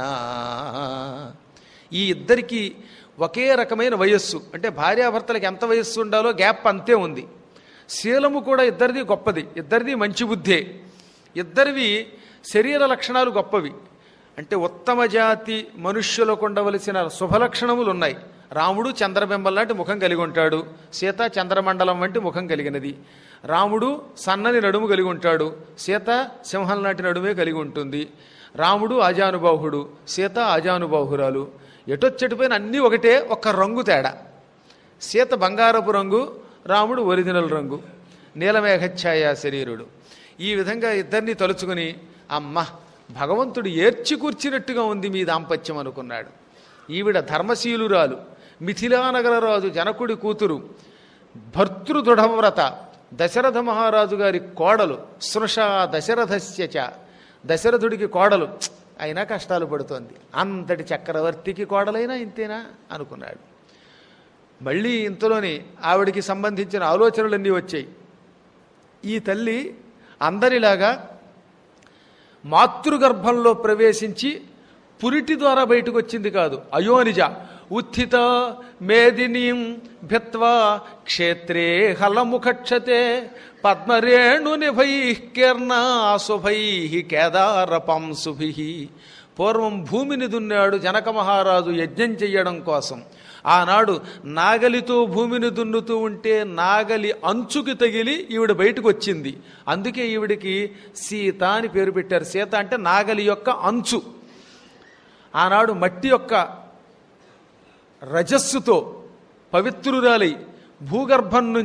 ఈ ఇద్దరికి ఒకే రకమైన వయస్సు, అంటే భార్యాభర్తలకు ఎంత వయస్సు ఉండాలో గ్యాప్ అంతే ఉంది. శీలము కూడా ఇద్దరిది గొప్పది, ఇద్దరిది మంచి బుద్ధే, ఇద్దరివి శరీర లక్షణాలు గొప్పవి. అంటే ఉత్తమ జాతి మనుష్యులకు ఉండవలసిన శుభలక్షణములు ఉన్నాయి. రాముడు చంద్రబింబం లాంటి ముఖం కలిగి ఉంటాడు, సీత చంద్రమండలం వంటి ముఖం కలిగినది. రాముడు సన్నని నడుము కలిగి ఉంటాడు, సీత సింహం లాంటి నడుమే కలిగి ఉంటుంది. రాముడు ఆజానుబాహుడు, సీత ఆజానుబాహురాలు. ఎటొచ్చటిపోయిన అన్నీ ఒకటే, ఒక్క రంగు తేడా. సీత బంగారపు రంగు, రాముడు ఒరిజినల్ రంగు, నీలమేఘఛాయ శరీరుడు. ఈ విధంగా ఇద్దరిని తలుచుకుని అమ్మ భగవంతుడు ఏర్చి కూర్చినట్టుగా ఉంది మీ దాంపత్యం అనుకున్నాడు. ఈవిడ ధర్మశీలురాలు, మిథిలానగరరాజు జనకుడి కూతురు, భర్తృదృఢవ్రత, దశరథ మహారాజు గారి కోడలు, సృషా దశరథస్యచ, దశరథుడికి కోడలు, అయినా కష్టాలు పడుతోంది. అంతటి చక్రవర్తికి కోడలైనా ఇంతేనా అనుకున్నాడు. మళ్ళీ ఇంతలోనే ఆవిడికి సంబంధించిన ఆలోచనలన్నీ వచ్చాయి. ఈ తల్లి అందరిలాగా మాతృగర్భంలో ప్రవేశించి పురిటి ద్వారా బయటకు వచ్చింది కాదు. అయోనిజ ఉత్థిత మేదినీం భిత్వా క్షేత్రే హలముఖక్షతే పద్మరేణు నిభైః కీర్ణాశుభైః కేదారపంశుభిః. పూర్వం భూమిని దున్నాడు జనక మహారాజు యజ్ఞం చెయ్యడం కోసం. ఆనాడు నాగలితో భూమిని దున్నుతూ ఉంటే నాగలి అంచుకి తగిలి ఈవిడ బయటకు వచ్చింది. అందుకే ఈవిడికి సీత అని పేరు పెట్టారు. సీత అంటే నాగలి యొక్క అంచు. ఆనాడు మట్టి యొక్క రజస్సుతో పవిత్రురాలై భూగర్భం నుంచి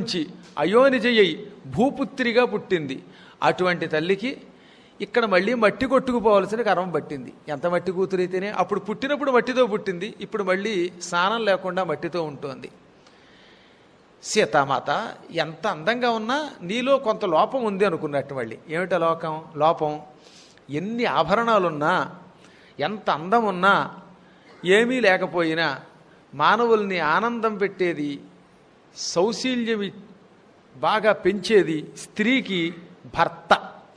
అయోనిజయ్యి భూపుత్రిగా పుట్టింది. అటువంటి తల్లికి ఇక్కడ మళ్ళీ మట్టి కొట్టుకుపోవాల్సిన కర్మ పట్టింది. ఎంత మట్టి కూతురైతేనే, అప్పుడు పుట్టినప్పుడు మట్టితో పుట్టింది, ఇప్పుడు మళ్ళీ స్నానం లేకుండా మట్టితో ఉంటుంది. సీతామాత ఎంత అందంగా ఉన్నా నీలో కొంత లోపం ఉంది అనుకున్నట్టు. మళ్ళీ ఏమిటా లోపం? ఎన్ని ఆభరణాలున్నా, ఎంత అందం ఉన్నా, ఏమీ లేకపోయినా మానవుల్ని ఆనందం పెట్టేది, సౌశీల్యం బాగా పెంచేది స్త్రీకి భర్త.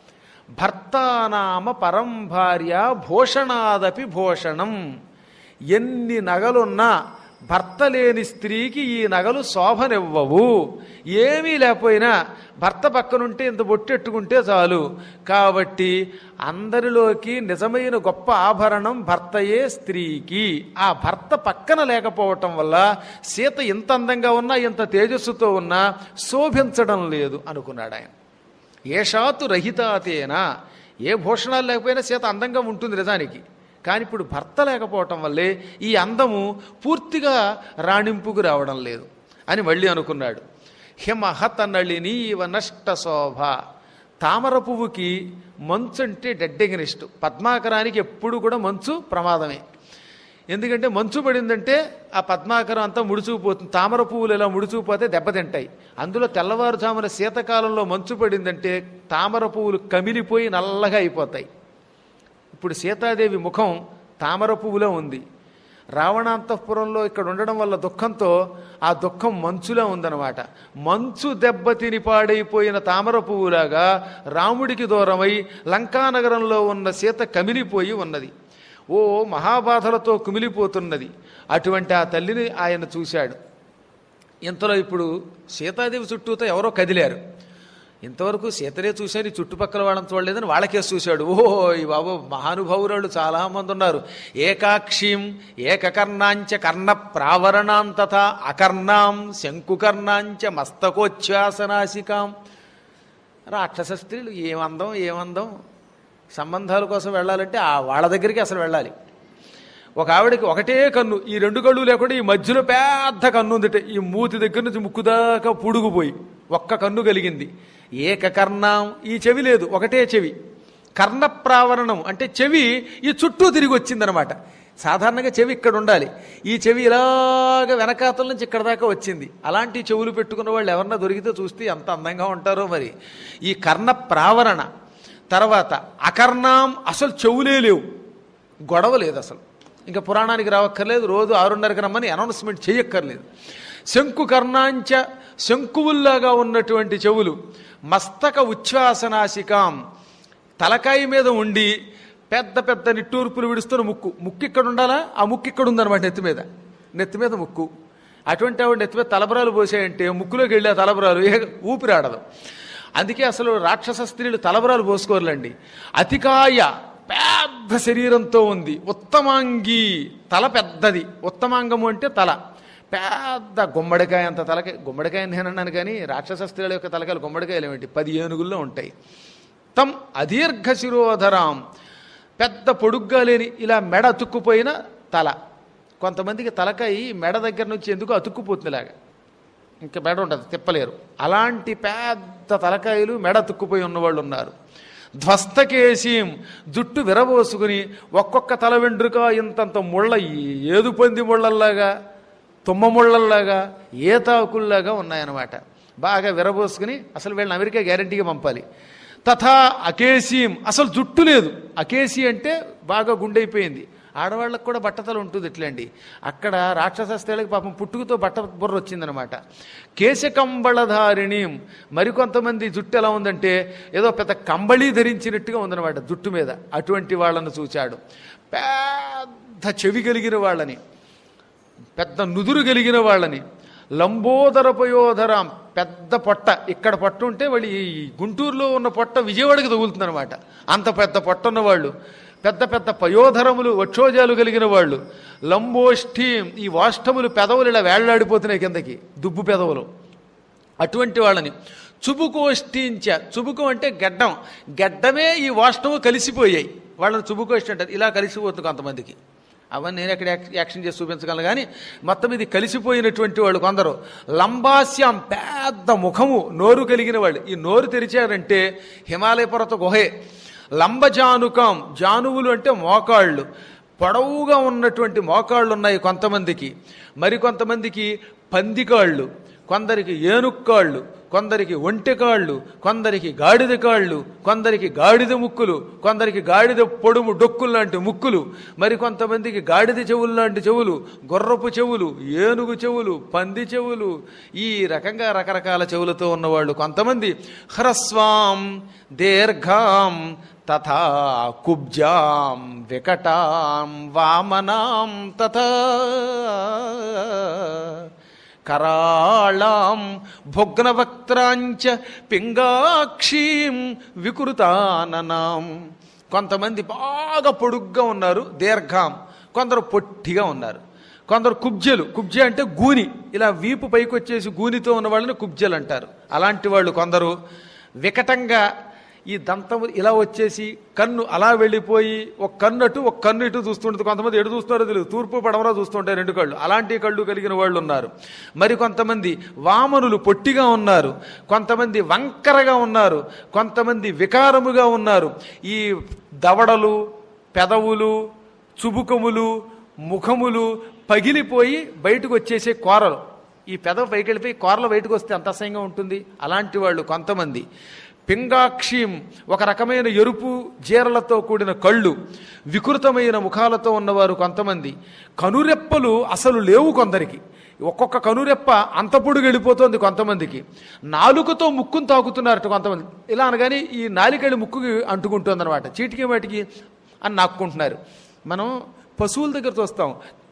భర్తానామ పరం భార్య భూషణాదపి భూషణం. ఎన్ని నగలున్నా భర్త లేని స్త్రీకి ఈ నగలు శోభనివ్వవు. ఏమీ లేకపోయినా భర్త పక్కనుంటే ఇంత బొట్టెట్టుకుంటే చాలు. కాబట్టి అందరిలోకి నిజమైన గొప్ప ఆభరణం భర్తయే స్త్రీకి. ఆ భర్త పక్కన లేకపోవటం వల్ల సీత ఇంత అందంగా ఉన్నా, ఇంత తేజస్సుతో ఉన్నా శోభించడం లేదు అనుకున్నాడు ఆయన. ఏషాతు రహితాతేనా, ఏ భూషణాలు లేకపోయినా సీత అందంగా ఉంటుంది నిజానికి. కానీ ఇప్పుడు భర్త లేకపోవటం వల్లే ఈ అందము పూర్తిగా రాణింపుకు రావడం లేదు అని మళ్ళీ అనుకున్నాడు. హిమహత నళినీవ నష్ట శోభ. తామర పువ్వుకి మంచు అంటే డెడ్డెగనిష్టు. పద్మాకరానికి ఎప్పుడు కూడా మంచు ప్రమాదమే. ఎందుకంటే మంచు పడిందంటే ఆ పద్మాకరం అంతా ముడుచుకుపోతుంది. తామర పువ్వులు ఇలా ముడుచుకుపోతే దెబ్బతింటాయి. అందులో తెల్లవారుజామున శీతకాలంలో మంచు పడిందంటే తామర పువ్వులు కమిలిపోయి నల్లగా అయిపోతాయి. ఇప్పుడు సీతాదేవి ముఖం తామర పువ్వులో ఉంది. రావణాంతఃపురంలో ఇక్కడ ఉండడం వల్ల దుఃఖంతో ఆ దుఃఖం మంచులా ఉందన్నమాట. మంచు దెబ్బతిని పాడైపోయిన తామర పువ్వులాగా రాముడికి దూరమై లంకానగరంలో ఉన్న సీత కమిలిపోయి ఉన్నది. ఓ మహాబాధలతో కుమిలిపోతున్నది. అటువంటి ఆ తల్లిని ఆయన చూశాడు. ఇంతలో ఇప్పుడు సీతాదేవి చుట్టూతో ఎవరో కదిలారు. ఇంతవరకు సీతనే చూశాను, ఈ చుట్టుపక్కల వాళ్ళని చూడలేదని వాళ్ళకేసి చూశాడు. ఓహో ఈ బాబు మహానుభావురాళ్ళు చాలామంది ఉన్నారు. ఏకాక్షీం ఏకకర్ణాంచ కర్ణ ప్రావరణాంతత అకర్ణాం శంకుకర్ణాంచ మస్తకోచ్ఛ్వాసనాసికాం. రాక్షస స్త్రీలు ఏమందం. సంబంధాల కోసం వెళ్ళాలంటే వాళ్ళ దగ్గరికి అసలు వెళ్ళాలి. ఒక ఆవిడకి ఒకటే కన్ను, ఈ రెండు కళ్ళు లేకుండా ఈ మధ్యలో పెద్ద కన్ను ఉందిట. ఈ మూతి దగ్గర నుంచి ముక్కు దాకా పుడుగుపోయి ఒక్క కన్ను కలిగింది. ఏకకర్ణం, ఈ చెవి లేదు, ఒకటే చెవి. కర్ణప్రావరణం అంటే చెవి ఈ చుట్టూ తిరిగి వచ్చిందనమాట. సాధారణంగా చెవి ఇక్కడ ఉండాలి, ఈ చెవి ఇలాగ వెనకాతల నుంచి ఇక్కడ దాకా వచ్చింది. అలాంటి చెవులు పెట్టుకున్న వాళ్ళు ఎవరన్నా దొరికితే చూస్తే ఎంత అందంగా ఉంటారో మరి. ఈ కర్ణప్రావరణ తర్వాత అకర్ణం, అసలు చెవులే లేవు, గొడవ లేదు అసలు. ఇంకా పురాణానికి రావక్కర్లేదు, రోజు 6:30కి రమ్మని అనౌన్స్మెంట్ చేయక్కర్లేదు. శంకుకర్ణాంచ, శంకువుల్లాగా ఉన్నటువంటి చెవులు. మస్తక ఉచ్ఛ్వాసనాసికాం, తలకాయ మీద ఉండి పెద్ద పెద్ద నిట్టూర్పులు విడుస్తున్న ముక్కు ఇక్కడ ఉండాలా, ఆ ముక్కు ఇక్కడ ఉందన్నమాట. నెత్తి మీద ముక్కు. అటువంటి ఆవిడ నెత్తి మీద తలబరాలు పోసాయంటే ముక్కులోకి వెళ్ళే తలబరాలు ఊపిరాడదు. అందుకే అసలు రాక్షస స్త్రీలు తలబరాలు పోసుకోరులండి. అతికాయ, పెద్ద శరీరంతో ఉంది. ఉత్తమాంగి, తల పెద్దది. ఉత్తమాంగము అంటే తల పెద్ద గుమ్మడికాయ అంత తలకాయ. గుమ్మడికాయ నేనన్నాను కానీ రాక్షస స్త్రీల యొక్క తలకాయలు గుమ్మడికాయలు ఏమిటి, 10 ఏనుగుల్లో ఉంటాయి. తం అదీర్ఘ శిరోధరాం, పెద్ద పొడుగ్గా లేని ఇలా మెడ అతుక్కుపోయిన తల. కొంతమందికి తలకాయ మెడ దగ్గర నుంచి ఎందుకు అతుక్కుపోతుంది, ఇలాగా ఇంకా మెడ ఉంటుంది, తిప్పలేరు. అలాంటి పెద్ద తలకాయలు మెడ అతుక్కుపోయి ఉన్నవాళ్ళు ఉన్నారు. ధ్వస్తకేశీం, జుట్టు విరబోసుకుని ఒక్కొక్క తల వెంట్రుక ఇంతంత ముళ్ళ, ఏదుపంది ముళ్ళల్లాగా, తుమ్మ ముళ్ళల్లాగా, ఏతాకుల్లాగా ఉన్నాయన్నమాట. బాగా విరబోసుకుని అసలు వీళ్ళని అమెరికా గ్యారంటీగా పంపాలి. తథా అకేశీం, అసలు జుట్టు లేదు. అకేశీ అంటే బాగా గుండైపోయింది. ఆడవాళ్ళకు కూడా బట్టతలు ఉంటుంది ఇట్లండి. అక్కడ రాక్షస స్త్రీలకు పాపం పుట్టుకతో బట్ట బుర్ర వచ్చిందనమాట. కేశకంబళధారిణి, మరికొంతమంది జుట్టు ఎలా ఉందంటే ఏదో పెద్ద కంబళి ధరించినట్టుగా ఉందనమాట జుట్టు మీద. అటువంటి వాళ్ళను చూచాడు. పెద్ద చెవి కలిగిన వాళ్ళని, పెద్ద నుదురు కలిగిన వాళ్ళని. లంబోదర పయోధరం, పెద్ద పొట్ట. ఇక్కడ పొట్ట ఉంటే వాళ్ళు ఈ గుంటూరులో ఉన్న పొట్ట విజయవాడకి తగులుతుందనమాట. అంత పెద్ద పొట్ట ఉన్నవాళ్ళు. పెద్ద పెద్ద పయోధరములు, వక్షోజాలు కలిగిన వాళ్ళు. లంబోష్ఠీం, ఈ వాష్టములు, పెదవులు ఇలా వేళ్లాడిపోతున్నాయి కిందకి, దుబ్బు పెదవులు. అటువంటి వాళ్ళని. చుబుకోష్ఠీంచ, చుబుకం అంటే గడ్డం, గడ్డమే ఈ వాష్టము కలిసిపోయాయి. వాళ్ళని చుబుకోష్ఠి అంటారు. ఇలా కలిసిపోతుంది కొంతమందికి. అవన్నీ నేను ఎక్కడ యాక్షన్ చేసి చూపించగలను. కానీ మొత్తం ఇది కలిసిపోయినటువంటి వాళ్ళు కొందరు. లంబాస్యం, పెద్ద ముఖము, నోరు కలిగిన వాళ్ళు. ఈ నోరు తెరిచారంటే హిమాలయ పర్వత గుహే. లంబజానుకం, జానువులు అంటే మోకాళ్ళు, పొడవుగా ఉన్నటువంటి మోకాళ్ళు ఉన్నాయి కొంతమందికి. మరికొంతమందికి పందికాళ్ళు, కొందరికి ఏనుక్కాళ్ళు, కొందరికి ఒంటెకాళ్ళు, కొందరికి గాడిద కాళ్ళు, కొందరికి గాడిద ముక్కులు, కొందరికి గాడిద పొడుము డొక్కులు లాంటి ముక్కులు, మరికొంతమందికి గాడిద చెవులు లాంటి చెవులు, గుర్రపు చెవులు, ఏనుగు చెవులు, పంది చెవులు, ఈ రకంగా రకరకాల చెవులతో ఉన్నవాళ్ళు కొంతమంది. హ్రస్వాం దీర్ఘాం తథా కుబ్జాం వికటాం వామనాం తథా కరాళాం భుగ్నవక్త్రాంచ పింగాక్షీం వికృతాననాం. కొంతమంది బాగా పొడుగ్గా ఉన్నారు, దీర్ఘాం. కొందరు పొట్టిగా ఉన్నారు. కొందరు కుబ్జలు, కుబ్జ అంటే గూని, ఇలా వీపు పైకి వచ్చేసి గూనితో ఉన్న వాళ్ళని కుబ్జలు అంటారు. అలాంటి వాళ్ళు కొందరు. వికటంగా ఈ దంతము ఇలా వచ్చేసి కన్ను అలా వెళ్ళిపోయి ఒక కన్ను అటు ఒక కన్ను ఇటు చూస్తుంటుంది. కొంతమంది ఎటు చూస్తున్నారో తెలియదు, తూర్పు పడమరా చూస్తుంటారు రెండు కళ్ళు. అలాంటి కళ్ళు కలిగిన వాళ్ళు ఉన్నారు. మరి కొంతమంది వామనులు పొట్టిగా ఉన్నారు, కొంతమంది వంకరగా ఉన్నారు, కొంతమంది వికారముగా ఉన్నారు. ఈ దవడలు, పెదవులు, చుబుకములు, ముఖములు పగిలిపోయి బయటకు వచ్చేసే కూరలు. ఈ పెదవు పైకి వెళ్ళిపోయి కూరలు బయటకు వస్తే అంత అసహ్యంగా ఉంటుంది. అలాంటి వాళ్ళు కొంతమంది. పింగాక్షీం, ఒక రకమైన ఎరుపు జీరలతో కూడిన కళ్ళు, వికృతమైన ముఖాలతో ఉన్నవారు కొంతమంది. కనురెప్పలు అసలు లేవు కొందరికి, ఒక్కొక్క కనురెప్ప అంత పొడుగు వెళ్ళిపోతుంది కొంతమందికి. నాలుకతో ముక్కును తాకుతున్నారట కొంతమంది. ఇలా అనగానే ఈ నాలికళ్ళు ముక్కుకి అంటుకుంటుంది అనమాట. చీటికి వాటికి అని నాక్కుంటున్నారు. మనం పశువుల దగ్గర చూస్తాం,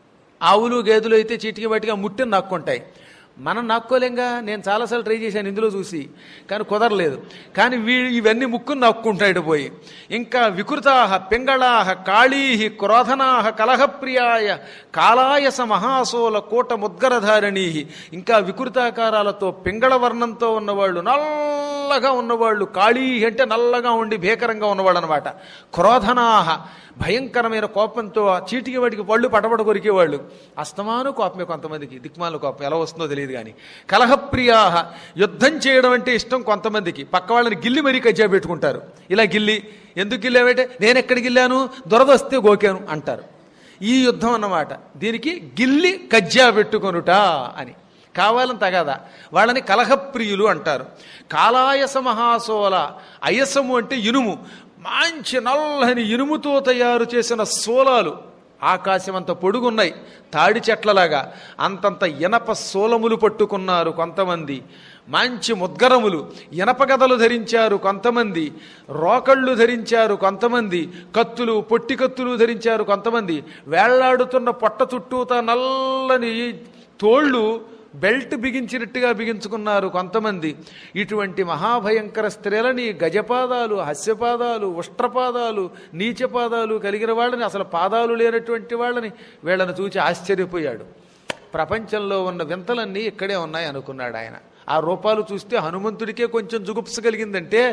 ఆవులు గేదెలు అయితే చీటికి వాటికి ముట్టెని నాక్కుంటాయి. మనం నాక్కోలేంగా. నేను చాలాసార్లు ట్రై చేశాను ఇందులో చూసి, కానీ కుదరలేదు. కానీ ఇవన్నీ ముక్కును నాక్కుంటాడు పోయి. ఇంకా వికృతాహ పింగళాహ కాళీహి క్రోధనాహ కలహప్రియాయ కాళాయస మహాసోల కోట ముద్గరధారణీ. ఇంకా వికృతాకారాలతో పింగళ వర్ణంతో ఉన్నవాళ్ళు, నల్లగా ఉన్నవాళ్ళు. కాళీ అంటే నల్లగా ఉండి భీకరంగా ఉన్నవాళ్ళు అనమాట. క్రోధనాహ, భయంకరమైన కోపంతో చీటికి వాటికి పళ్ళు పటపట కొరికేవాళ్ళు. అస్తమాను కోపమే కొంతమందికి, దిక్మాల కోపం ఎలా వస్తుందో తెలియదు కానీ. కలహప్రియాహ, యుద్ధం చేయడం అంటే ఇష్టం కొంతమందికి. పక్క వాళ్ళని గిల్లి మరీ కజ్జా పెట్టుకుంటారు. ఇలా గిల్లి, ఎందుకు గిల్లావేంటే నేను ఎక్కడ గిల్లాను, దొరదొస్తే గోకాను అంటారు. ఈ యుద్ధం అన్నమాట. దీనికి గిల్లి కజ్జా పెట్టుకొనుట అని. కావాలని తగదా, వాళ్ళని కలహప్రియులు అంటారు. కాళాయస మహాసోల, అయసము అంటే ఇనుము, మంచి నల్లని ఇనుముతో తయారు చేసిన సోలాలు ఆకాశం అంత పొడుగున్నాయి, తాడి చెట్లలాగా. అంతంత ఇనప సోలములు పట్టుకున్నారు కొంతమంది. మంచి ముద్గరములు, ఇనప గదలు ధరించారు కొంతమంది, రోకళ్ళు ధరించారు కొంతమంది, కత్తులు, పొట్టి కత్తులు ధరించారు కొంతమంది. వేళ్లాడుతున్న పొట్ట చుట్టూతా నల్లని తోళ్ళు బెల్ట్ బిగించినట్టుగా బిగించుకున్నారు కొంతమంది. ఇటువంటి మహాభయంకర స్త్రీలని గజపాదాలు, హస్యపాదాలు, ఉష్ట్రపాదాలు, నీచపాదాలు కలిగిన వాళ్ళని, అసలు పాదాలు లేనటువంటి వాళ్ళని వీళ్ళని చూచి ఆశ్చర్యపోయాడు. ప్రపంచంలో ఉన్న వింతలన్నీ ఇక్కడే ఉన్నాయి అనుకున్నాడు ఆయన. ఆ రూపాలు చూస్తే హనుమంతుడికే కొంచెం జుగుప్స కలిగిందంటే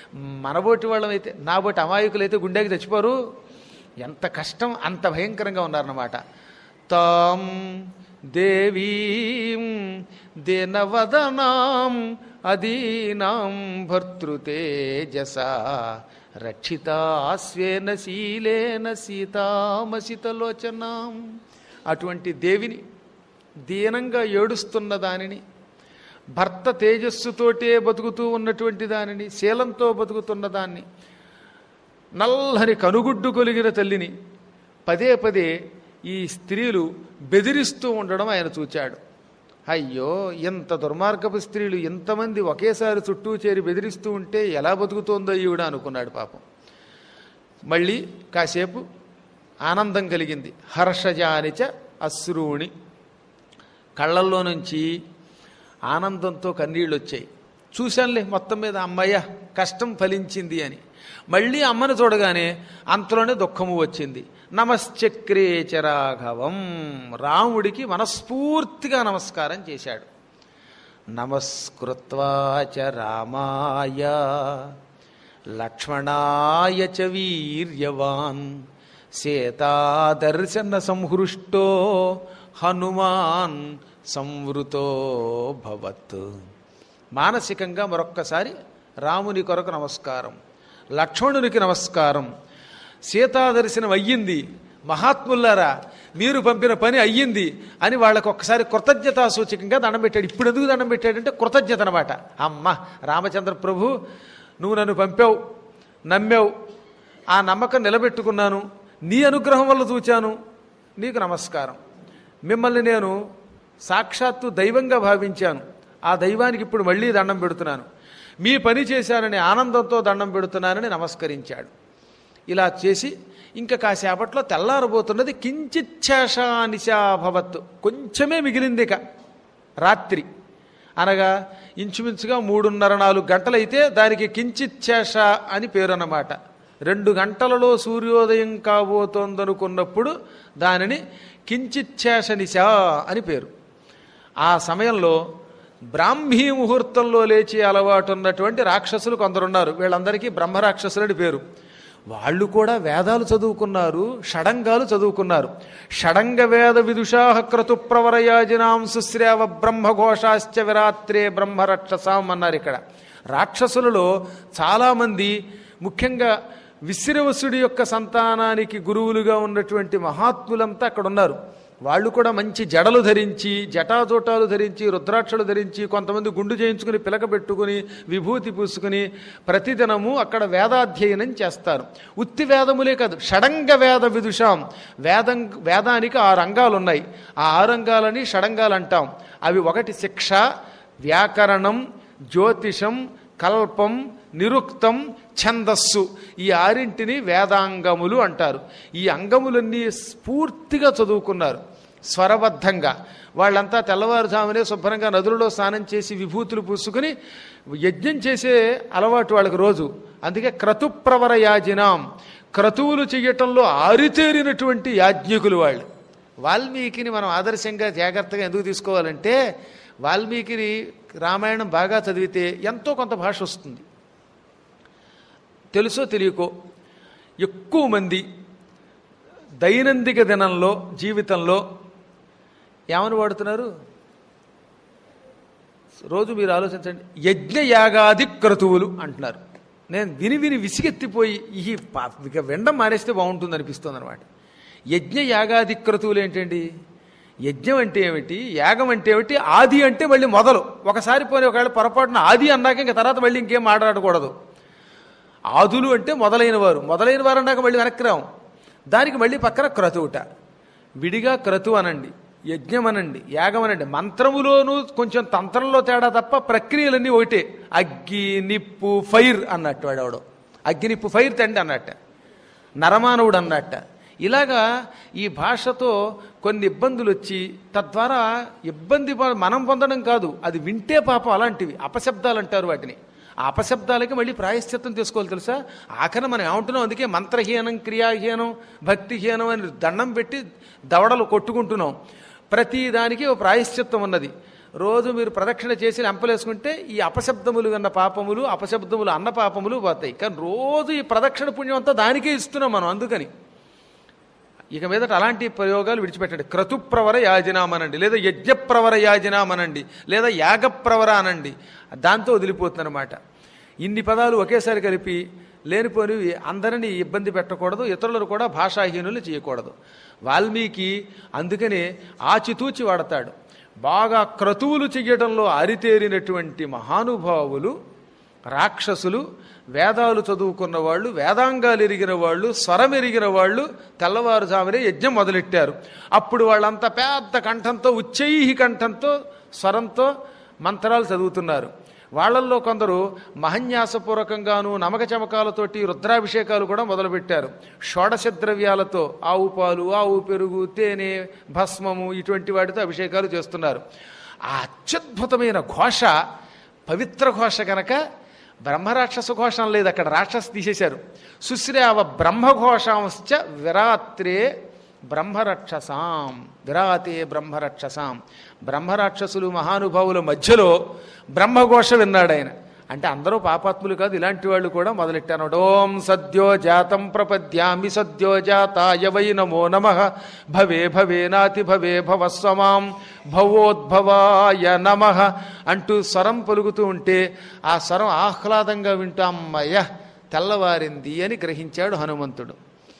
మనబోటి వాళ్ళమైతే, నాబోటి అమాయకులైతే గుండెకి చచ్చిపోరు. ఎంత కష్టం, అంత భయంకరంగా ఉన్నారన్నమాట. తాం దేవీం దినవదనాం అదీనాం భర్తృతేజస రక్షితాస్వేన శీలేన సీతామసితలోచనాం. అటువంటి దేవిని, దీనంగా ఏడుస్తున్న దానిని, భర్త తేజస్సుతోటే బతుకుతూ ఉన్నటువంటి దానిని, శీలంతో బతుకుతున్న దాన్ని, నల్లని కనుగుడ్డు కొలిగిన తల్లిని పదే పదే ఈ స్త్రీలు బెదిరిస్తూ ఉండడం ఆయన చూచాడు. అయ్యో, ఎంత దుర్మార్గపు స్త్రీలు ఎంతమంది ఒకేసారి చుట్టూ చేరి బెదిరిస్తూ ఉంటే ఎలా బతుకుతోందో ఈవిడ అనుకున్నాడు పాపం. మళ్ళీ కాసేపు ఆనందం కలిగింది. హర్షజానిచ అశ్రూణి, కళ్ళల్లో నుంచి ఆనందంతో కన్నీళ్ళు వచ్చాయి. చూశానులే మొత్తం మీద అమ్మయ్య కష్టం ఫలించింది అని. మళ్ళీ అమ్మను చూడగానే అంతలోనే దుఃఖము వచ్చింది. నమశ్చక్రేచ రాఘవం, రాముడికి మనస్ఫూర్తిగా నమస్కారం చేశాడు. నమస్కృత్వాచ రామాయ లక్ష్మణాయ చ వీర్యవాన్ సీతాదర్శన సంహృష్టో హనుమాన్ సంవృతో భవత్. మానసికంగా మరొక్కసారి రాముని కొరకు నమస్కారం, లక్ష్మణునికి నమస్కారం. సీతాదర్శనం అయ్యింది, మహాత్ములారా మీరు పంపిన పని అయ్యింది అని వాళ్ళకు ఒక్కసారి కృతజ్ఞతా సూచకంగా దండం పెట్టాడు. ఇప్పుడు ఎందుకు దండం పెట్టాడంటే కృతజ్ఞత అనమాట. అమ్మ రామచంద్ర ప్రభు, నువ్వు నన్ను పంపావు, నమ్మావు, ఆ నమ్మకం నిలబెట్టుకున్నాను, నీ అనుగ్రహం వల్ల చూచాను, నీకు నమస్కారం. మిమ్మల్ని నేను సాక్షాత్తు దైవంగా భావించాను, ఆ దైవానికి ఇప్పుడు మళ్ళీ దండం పెడుతున్నాను, మీ పని చేశానని ఆనందంతో దండం పెడుతున్నానని నమస్కరించాడు. ఇలా చేసి ఇంకా కాసేపట్లో తెల్లారబోతున్నది. కించిచ్ఛేషానిశాభవత్, కొంచెమే మిగిలింది ఇక రాత్రి, అనగా ఇంచుమించుగా 3:30-4 గంటలైతే దానికి కించిచ్ఛేష అని పేరు అన్నమాట. 2 గంటలలో సూర్యోదయం కాబోతోందనుకున్నప్పుడు దానిని కించిచ్ఛేషనిశ అని పేరు. ఆ సమయంలో బ్రాహ్మీ ముహూర్తంలో లేచి అలవాటు ఉన్నటువంటి రాక్షసులు కొందరున్నారు. వీళ్ళందరికీ బ్రహ్మరాక్షసులని పేరు. వాళ్ళు కూడా వేదాలు చదువుకున్నారు, షడంగాలు చదువుకున్నారు. షడంగ వేద విదుషాహ క్రతు ప్రవరయాజినాం సుశ్రేవ బ్రహ్మఘోషాశ్చ విరాత్రే బ్రహ్మరక్షసాం అన్నారు. ఇక్కడ రాక్షసులలో చాలామంది, ముఖ్యంగా విశ్రవసుడి యొక్క సంతానానికి గురువులుగా ఉన్నటువంటి మహాత్ములంతా అక్కడ ఉన్నారు. వాళ్ళు కూడా మంచి జడలు ధరించి, జటాజోటాలు ధరించి, రుద్రాక్షలు ధరించి, కొంతమంది గుండు చేయించుకుని పిలక పెట్టుకుని విభూతి పూసుకుని ప్రతిదినము అక్కడ వేదాధ్యయనం చేస్తారు. ఉత్తి వేదములే కాదు, షడంగ వేద విదుషాం, వేదానికి 6 అంగాలు ఉన్నాయి. ఆ 6 అంగాలని షడంగాలు అంటాం. అవి 1 శిక్ష, వ్యాకరణం, జ్యోతిషం, కల్పం, నిరుక్తం, ఛందస్సు. ఈ 6 వేదాంగములు అంటారు. ఈ అంగములన్నీ స్ఫూర్తిగా చదువుకున్నారు స్వరబద్ధంగా. వాళ్ళంతా తెల్లవారుజామునే శుభ్రంగా నదులలో స్నానం చేసి విభూతులు పూసుకుని యజ్ఞం చేసే అలవాటు వాళ్ళకి రోజు. అందుకే క్రతుప్రవర యాజినాం, క్రతువులు చెయ్యటంలో ఆరితేరినటువంటి యాజ్ఞికులు వాళ్ళు. వాల్మీకిని మనం ఆదర్శంగా జాగ్రత్తగా ఎందుకు తీసుకోవాలంటే, వాల్మీకిని రామాయణం బాగా చదివితే ఎంతో కొంత భాష వస్తుంది. తెలుసో తెలియకో ఎక్కువ మంది దైనందిక దినంలో జీవితంలో ఏమని వాడుతున్నారు? రోజు మీరు ఆలోచించండి, యజ్ఞయాగాది క్రతువులు అంటున్నారు. నేను విని విని విసిగెత్తిపోయి ఇక వినడం మానేస్తే బాగుంటుంది అనిపిస్తుంది అనమాట. యజ్ఞయాగాది క్రతువులు ఏంటండి? యజ్ఞం అంటే ఏమిటి, యాగం అంటే ఏమిటి, ఆది అంటే మళ్ళీ మొదలు. ఒకసారి పోనీ ఒకవేళ పొరపాటున ఆది అన్నాక ఇంక తర్వాత మళ్ళీ ఇంకేం మాట్లాడకూడదు. ఆదులు అంటే మొదలైన వారు అన్నాక మళ్ళీ వెనక్కి రాం. దానికి మళ్ళీ పక్కన క్రతువుట. విడిగా క్రతువు అనండి, యజ్ఞం అనండి, యాగం అనండి. మంత్రములోనూ కొంచెం తంత్రంలో తేడా తప్ప ప్రక్రియలన్నీ ఒకటే. అగ్గి నిప్పు ఫైర్ అన్నట్టు వాడవడం, అగ్గి నిప్పు ఫైర్ తండి అన్నట్ట, నరమానవుడు అన్నట్ట. ఇలాగా ఈ భాషతో కొన్ని ఇబ్బందులు వచ్చి తద్వారా ఇబ్బంది మనం పొందడం కాదు, అది వింటే పాపం అలాంటివి అపశబ్దాలు అంటారు వాటిని. ఆ అపశబ్దాలకి మళ్ళీ ప్రాయశ్చిత్తం చేసుకోవాలి తెలుసా. ఆఖరి మనం ఏమంటున్నాం, అందుకే మంత్రహీనం, క్రియాహీనం, భక్తిహీనం అని దండం పెట్టి దవడలు కొట్టుకుంటున్నాం. ప్రతి దానికి ఒక ప్రాయశ్చిత్తం ఉన్నది. రోజు మీరు ప్రదక్షిణ చేసి ఎంపలేసుకుంటే ఈ అపశబ్దములు అన్న పాపములు, అపశబ్దములు అన్న పాపములు పోతాయి. కానీ రోజు ఈ ప్రదక్షిణ పుణ్యం అంతా దానికే ఇస్తున్నాం మనం. అందుకని ఇక మీదట అలాంటి ప్రయోగాలు విడిచిపెట్టండి. క్రతుప్రవర యాజనామనండి, లేదా యజ్ఞప్రవర యాజనామనండి, లేదా యాగప్రవర అనండి. దాంతో వదిలిపోతుందన్నమాట. ఇన్ని పదాలు ఒకేసారి కలిపి లేనిపోనివి అందరినీ ఇబ్బంది పెట్టకూడదు, ఇతరులను కూడా భాషాహీనులు చేయకూడదు. వాల్మీకి అందుకనే ఆచితూచి వాడతాడు. బాగా క్రతువులు చెయ్యడంలో ఆరితేరినటువంటి మహానుభావులు, రాక్షసులు, వేదాలు చదువుకున్న వాళ్ళు, వేదాంగాలు ఎరిగిన వాళ్ళు, స్వరం ఎరిగిన వాళ్ళు తెల్లవారుజామునే యజ్ఞం మొదలెట్టారు. అప్పుడు వాళ్ళంతా పెద్ద కంఠంతో, ఉచ్చైహి కంఠంతో, స్వరంతో మంత్రాలు చదువుతున్నారు. వాళ్ళల్లో కొందరు మహన్యాసపూర్వకంగాను నమక చమకాలతోటి రుద్రాభిషేకాలు కూడా మొదలుపెట్టారు. షోడశ ద్రవ్యాలతో, ఆవు పాలు, ఆవు పెరుగు, తేనె, భస్మము, ఇటువంటి వాటితో అభిషేకాలు చేస్తున్నారు. ఆ అత్యద్భుతమైన ఘోష పవిత్ర ఘోష కనుక బ్రహ్మరాక్షస ఘోషం లేదు, అక్కడ రాక్షస తీసేశారు. సుశ్రేవ బ్రహ్మఘోషాంశ్చ విరాత్రే బ్రహ్మరక్షసాం, విరాతే బ్రహ్మరక్షసాం. బ్రహ్మరాక్షసులు మహానుభావుల మధ్యలో బ్రహ్మఘోష విన్నాడు ఆయన. అంటే అందరూ పాపాత్ములు కాదు, ఇలాంటి వాళ్ళు కూడా మొదలెట్టాను. ఓం సద్యో జాతం ప్రపద్యామి సద్యో జాతాయ వై నమో నమః భవే భవేనాతి భవే భవస్వమాం భవోద్భవాయ నమః అంటూ స్వరం పలుకుతూ ఉంటే ఆ స్వరం ఆహ్లాదంగా వింటూ అమ్మయ్య తెల్లవారింది అని గ్రహించాడు హనుమంతుడు.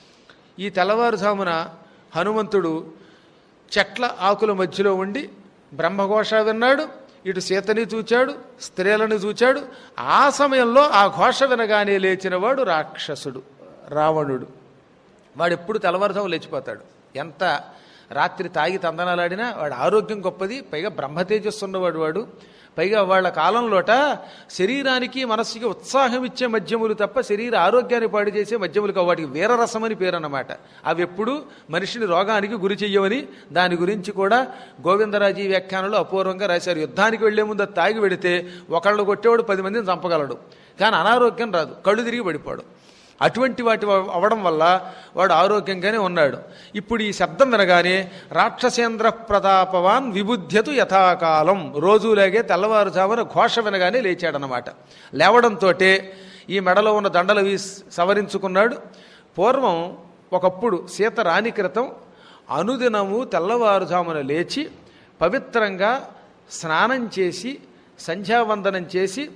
ఈ తెల్లవారుజామున హనుమంతుడు చెట్ల ఆకుల మధ్యలో ఉండి బ్రహ్మఘోష విన్నాడు, ఇటు సీతని చూచాడు, స్త్రీలను చూచాడు. ఆ సమయంలో ఆ ఘోష వినగానే లేచినవాడు రాక్షసుడు రావణుడు. వాడు ఎప్పుడు తెల్లవారుజాము లేచిపోతాడు. ఎంత రాత్రి తాగి తందనాలాడినా వాడు ఆరోగ్యం గొప్పది, పైగా బ్రహ్మతేజస్సు ఉన్నవాడు వాడు. పైగా వాళ్ళ కాలంలోట శరీరానికి మనస్సుకి ఉత్సాహం ఇచ్చే మద్యములు తప్ప శరీర ఆరోగ్యాన్ని పాడు చేసే మద్యములు కావు. వాటికి వీరరసమని పేరు అన్నమాట. అవి ఎప్పుడు మనిషిని రోగానికి గురి చెయ్యవని దాని గురించి కూడా గోవిందరాజీ వ్యాఖ్యానంలో అపూర్వంగా రాశారు. యుద్ధానికి వెళ్లే ముందు అది తాగి వెడితే ఒకళ్ళు కొట్టేవాడు 10 మందిని చంపగలడు, కానీ అనారోగ్యం రాదు, కళ్ళు తిరిగి పడిపోడు. అటువంటి వాటి అవడం వల్ల వాడు ఆరోగ్యంగానే ఉన్నాడు. ఇప్పుడు ఈ శబ్దం వినగానే రాక్షసేంద్ర ప్రతాపవాన్ విబుధ్యతు యథాకాలం, రోజులాగే తెల్లవారుజామున ఘోష వినగానే లేచాడనమాట. లేవడంతో ఈ మెడలో ఉన్న దండలు సవరించుకున్నాడు. పూర్వం ఒకప్పుడు సీత రాని క్రితం అనుదినము తెల్లవారుజామున లేచి పవిత్రంగా స్నానం చేసి సంధ్యావందనం చేసి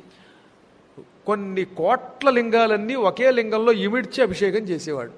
కొన్ని కోట్ల లింగాలన్నీ ఒకే లింగంలో ఇమిడ్చి అభిషేకం చేసేవాడు.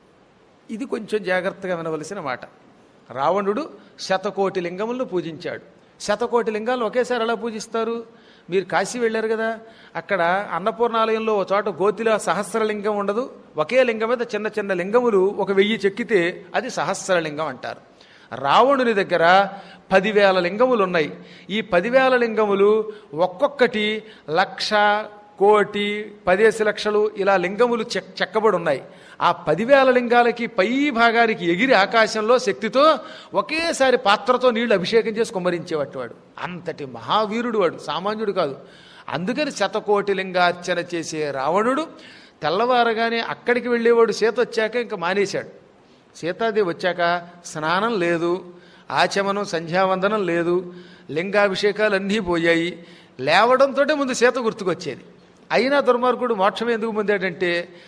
ఇది కొంచెం జాగ్రత్తగా వినవలసిన మాట. రావణుడు 100,000,000 లింగములను పూజించాడు. 100,000,000 లింగాలను ఒకేసారి ఎలా పూజిస్తారు? మీరు కాశీ వెళ్ళారు కదా, అక్కడ అన్నపూర్ణాలయంలో ఒక చోట గోతిలో సహస్రలింగం ఉండదు, ఒకే లింగం మీద చిన్న చిన్న లింగములు 1000 చెక్కితే అది సహస్రలింగం అంటారు. రావణుని దగ్గర 10,000 లింగములు ఉన్నాయి. ఈ 10,000 లింగములు ఒక్కొక్కటి 1,00,000 కోటి 10 లక్షలు ఇలా లింగములు చెక్కబడి ఉన్నాయి. ఆ 10,000 లింగాలకి పై భాగానికి ఎగిరి ఆకాశంలో శక్తితో ఒకేసారి పాత్రతో నీళ్లు అభిషేకం చేసి కుమ్మరించేవాడు వాడు. అంతటి మహావీరుడు వాడు, సామాన్యుడు కాదు. అందుకని 100,000,000 లింగార్చన చేసే రావణుడు తెల్లవారగానే అక్కడికి వెళ్ళేవాడు. సీత వచ్చాక ఇంకా మానేశాడు. సీతాదేవి వచ్చాక స్నానం లేదు, ఆచమనం సంధ్యావందనం లేదు, లింగాభిషేకాలు అన్నీ పోయాయి. లేవడంతో ముందు సీత గుర్తుకొచ్చేది. అయినా దుర్మార్గుడు మోక్షం ఎందుకు పొందాడంటే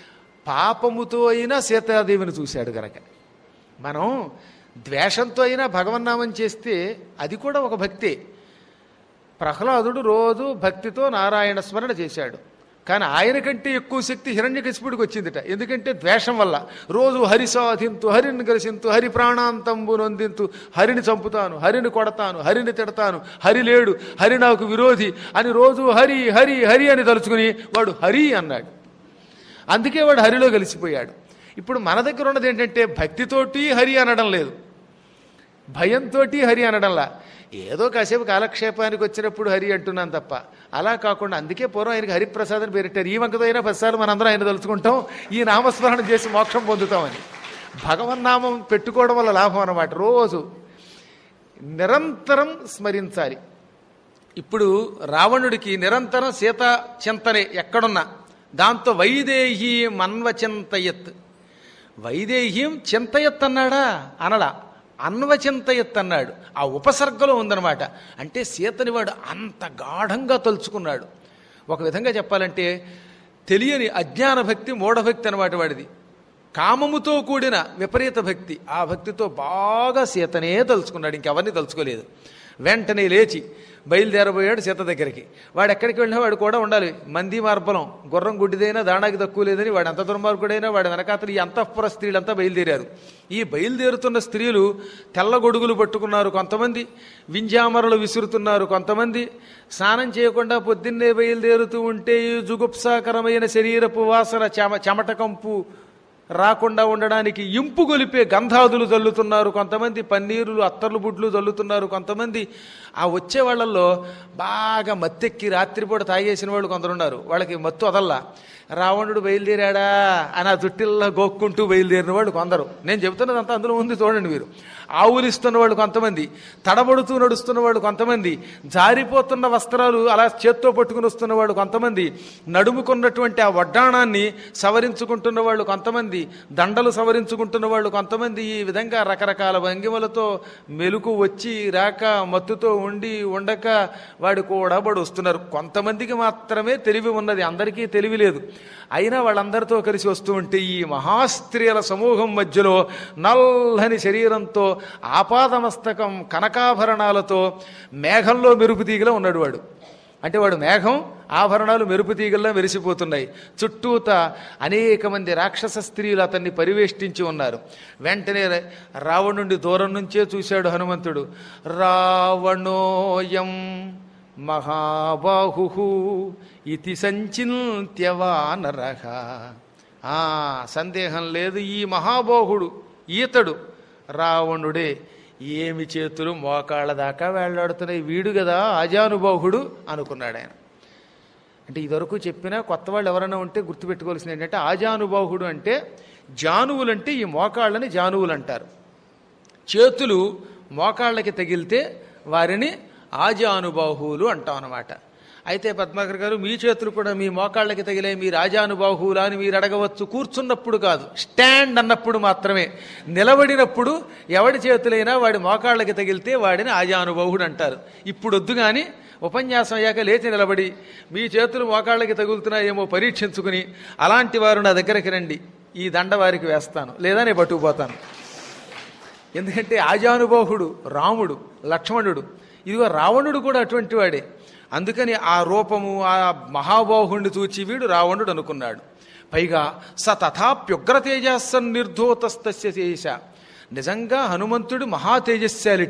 పాపముతో అయినా సీతాదేవిని చూశాడు గనక. మనం ద్వేషంతో అయినా భగవన్నామం చేస్తే అది కూడా ఒక భక్తే. ప్రహ్లాదుడు రోజు భక్తితో నారాయణ స్మరణ చేశాడు, కానీ ఆయన కంటే ఎక్కువ శక్తి హిరణ్యకశిపుడికి వచ్చిందిట. ఎందుకంటే ద్వేషం వల్ల రోజు హరి సాధింతు, హరిని కలిసింతు, హరి ప్రాణాంతంబు నొందింతు, హరిని చంపుతాను, హరిని కొడతాను, హరిని తిడతాను, హరి లేడు, హరి నాకు విరోధి అని రోజు హరి హరి హరి అని తలుచుకుని వాడు హరి అన్నాడు. అందుకే వాడు హరిలో కలిసిపోయాడు. ఇప్పుడు మన దగ్గర ఉన్నది ఏంటంటే భక్తితోటి హరి అనడం లేదు, భయంతో హరి అనడంలా. ఏదో కాసేపు కాలక్షేపానికి వచ్చినప్పుడు హరి అంటున్నాను తప్ప అలా కాకుండా. అందుకే పూర్వం ఆయనకి హరిప్రసాద్ అని పేరెట్టారు. ఈ వంకతో అయినా 10 సార్లు మనందరం ఆయన తలుచుకుంటాం, ఈ నామస్మరణ చేసి మోక్షం పొందుతామని. భగవన్నామం పెట్టుకోవడం వల్ల లాభం అన్నమాట. రోజు నిరంతరం స్మరించాలి. ఇప్పుడు రావణుడికి నిరంతరం సీత చింతనే ఎక్కడున్నా. దాంతో వైదేహీం అన్వచింతయత్, వైదేహీం చింతయత్ అన్నాడా అనడా, అన్వచింతయత్ అన్నాడు. ఆ ఉపసర్గలో ఉందన్నమాట. అంటే సీతని వాడు అంత గాఢంగా తలుచుకున్నాడు. ఒక విధంగా చెప్పాలంటే తెలియని అజ్ఞాన భక్తి, మూఢభక్తి అన్నమాట వాడిది. కామముతో కూడిన విపరీత భక్తి. ఆ భక్తితో బాగా సీతనే తలుచుకున్నాడు, ఇంకెవరిని తలుచుకోలేదు. వెంటనే లేచి బయలుదేరబోయాడు సీత దగ్గరికి. వాడు ఎక్కడికి వెళ్ళినా వాడు కూడా ఉండాలి. మంది మార్బలం, గుర్రం గుడ్డిదైనా దానాకి తక్కువ లేదని వాడు ఎంత దుర్మార్గుడైనా వాడి వెనకాతలు ఈ అంతఃపుర స్త్రీలంతా బయలుదేరారు. ఈ బయలుదేరుతున్న స్త్రీలు తెల్ల గొడుగులు పట్టుకున్నారు కొంతమంది, వింజామరలు విసురుతున్నారు కొంతమంది. స్నానం చేయకుండా పొద్దున్నే బయలుదేరుతూ ఉంటే ఈ జుగుప్సాకరమైన శరీరపు వాసన, చెమటకంపు రాకుండా ఉండడానికి ఇంపు గొలిపే గంధాదులు చల్లుతున్నారు కొంతమంది, పన్నీరులు అత్తర్లు బుడ్లు చల్లుతున్నారు కొంతమంది. ఆ వచ్చే వాళ్ళల్లో బాగా మత్తెక్కి రాత్రిపూట తాగేసిన వాళ్ళు కొందరున్నారు. వాళ్ళకి మత్తు వదల్లా. రావణుడు బయలుదేరాడా అని ఆ చుట్టిల్లో గోక్కుంటూ బయలుదేరిన వాళ్ళు కొందరు. నేను చెబుతున్నదంతా అందులో ఉంది చూడండి మీరు. ఆవులిస్తున్న వాళ్ళు కొంతమంది, తడబడుతూ నడుస్తున్న వాళ్ళు కొంతమంది, జారిపోతున్న వస్త్రాలు అలా చేత్తో పట్టుకుని వస్తున్న వాళ్ళు కొంతమంది, నడుముకున్నటువంటి ఆ వడ్డాణాన్ని సవరించుకుంటున్న వాళ్ళు కొంతమంది, దండలు సవరించుకుంటున్న వాళ్ళు కొంతమంది, ఈ విధంగా రకరకాల భంగిమలతో మెలకు వచ్చి రాక మత్తుతో ఉండి ఉండక వాడు కూడా పడి వస్తున్నారు. కొంతమందికి మాత్రమే తెలివి ఉన్నది, అందరికీ తెలివి లేదు. అయినా వాళ్ళందరితో కలిసి వస్తూ ఉంటే ఈ మహాస్త్రీల సమూహం మధ్యలో నల్లని శరీరంతో ఆపాదమస్తకం కనకాభరణాలతో మేఘంలో మెరుపు తీగలా ఉన్నాడు వాడు. అంటే వాడు మేఘం, ఆభరణాలు మెరుపు తీగల్లా మెరిసిపోతున్నాయి. చుట్టూత అనేక మంది రాక్షస స్త్రీలు అతన్ని పరివేష్టించి ఉన్నారు. వెంటనే రావణుడి దూరం నుంచే చూశాడు హనుమంతుడు. రావణోయం మహాబాహు ఇతి సంచింత్యవానరః. సందేహం లేదు, ఈ మహాబాహుడు ఈతడు రావణుడే. ఏమి చేతులు మోకాళ్ళ దాకా వేళ్లాడుతున్నాయి, వీడు కదా ఆజానుబాహుడు అనుకున్నాడు ఆయన. అంటే ఇదివరకు చెప్పినా కొత్త వాళ్ళు ఎవరైనా ఉంటే గుర్తుపెట్టుకోవాల్సింది ఏంటంటే, ఆజానుబాహుడు అంటే జానువులంటే ఈ మోకాళ్ళని జానువులు అంటారు. చేతులు మోకాళ్ళకి తగిలితే వారిని ఆజానుబాహువులు అంటాం అన్నమాట. అయితే పద్మాకర్ గారు, మీ చేతులు కూడా మీ మోకాళ్ళకి తగిలే మీ రాజానుబాహువులా అని మీరు అడగవచ్చు. కూర్చున్నప్పుడు కాదు, స్టాండ్ అన్నప్పుడు మాత్రమే. నిలబడినప్పుడు ఎవడి చేతులైనా వాడి మోకాళ్ళకి తగిలితే వాడిని ఆజానుబాహుడు అంటారు. ఇప్పుడు వద్దు కానీ ఉపన్యాసం అయ్యాక లేచి నిలబడి మీ చేతులు మోకాళ్ళకి తగులుతున్నాయేమో పరీక్షించుకుని అలాంటి వారు నా దగ్గరికి రండి, ఈ దండ వారికి వేస్తాను, లేదా నేను పట్టుకుపోతాను. ఎందుకంటే ఆజానుబాహుడు రాముడు, లక్ష్మణుడు. ఇదిగో రావణుడు కూడా అటువంటి వాడే. అందుకని ఆ రూపము, ఆ మహాబాహుణ్ణి చూచి వీడు రావణుడు అనుకున్నాడు. పైగా స తథాప్యుగ్ర తేజస్సన్ నిర్ధూతస్తస్య శేష. నిజంగా హనుమంతుడు మహా తేజస్శాలిట.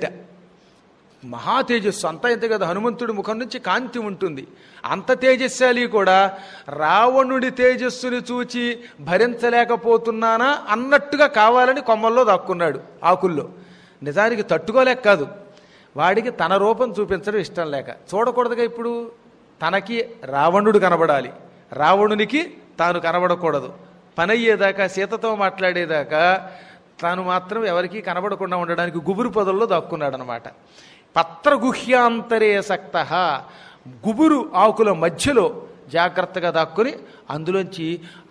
మహా తేజస్సు అంతా ఇంత కదా, హనుమంతుడి ముఖం నుంచి కాంతి ఉంటుంది. అంత తేజస్శాలి కూడా రావణుడి తేజస్సుని చూచి భరించలేకపోతున్నానా అన్నట్టుగా కావాలని కొమ్మల్లో దాక్కున్నాడు, ఆకుల్లో. నిజానికి తట్టుకోలేక కాదు, వాడికి తన రూపం చూపించడం ఇష్టం లేక. చూడకూడదుగా ఇప్పుడు, తనకి రావణుడు కనబడాలి, రావణునికి తాను కనబడకూడదు. పని అయ్యేదాకా, సీతతో మాట్లాడేదాకా తాను మాత్రం ఎవరికీ కనబడకుండా ఉండడానికి గుబురు పొదల్లో దాక్కున్నాడు అనమాట. పత్రగుహ్యాంతరే సక్త, గుబురు ఆకుల మధ్యలో జాగ్రత్తగా దాక్కుని అందులోంచి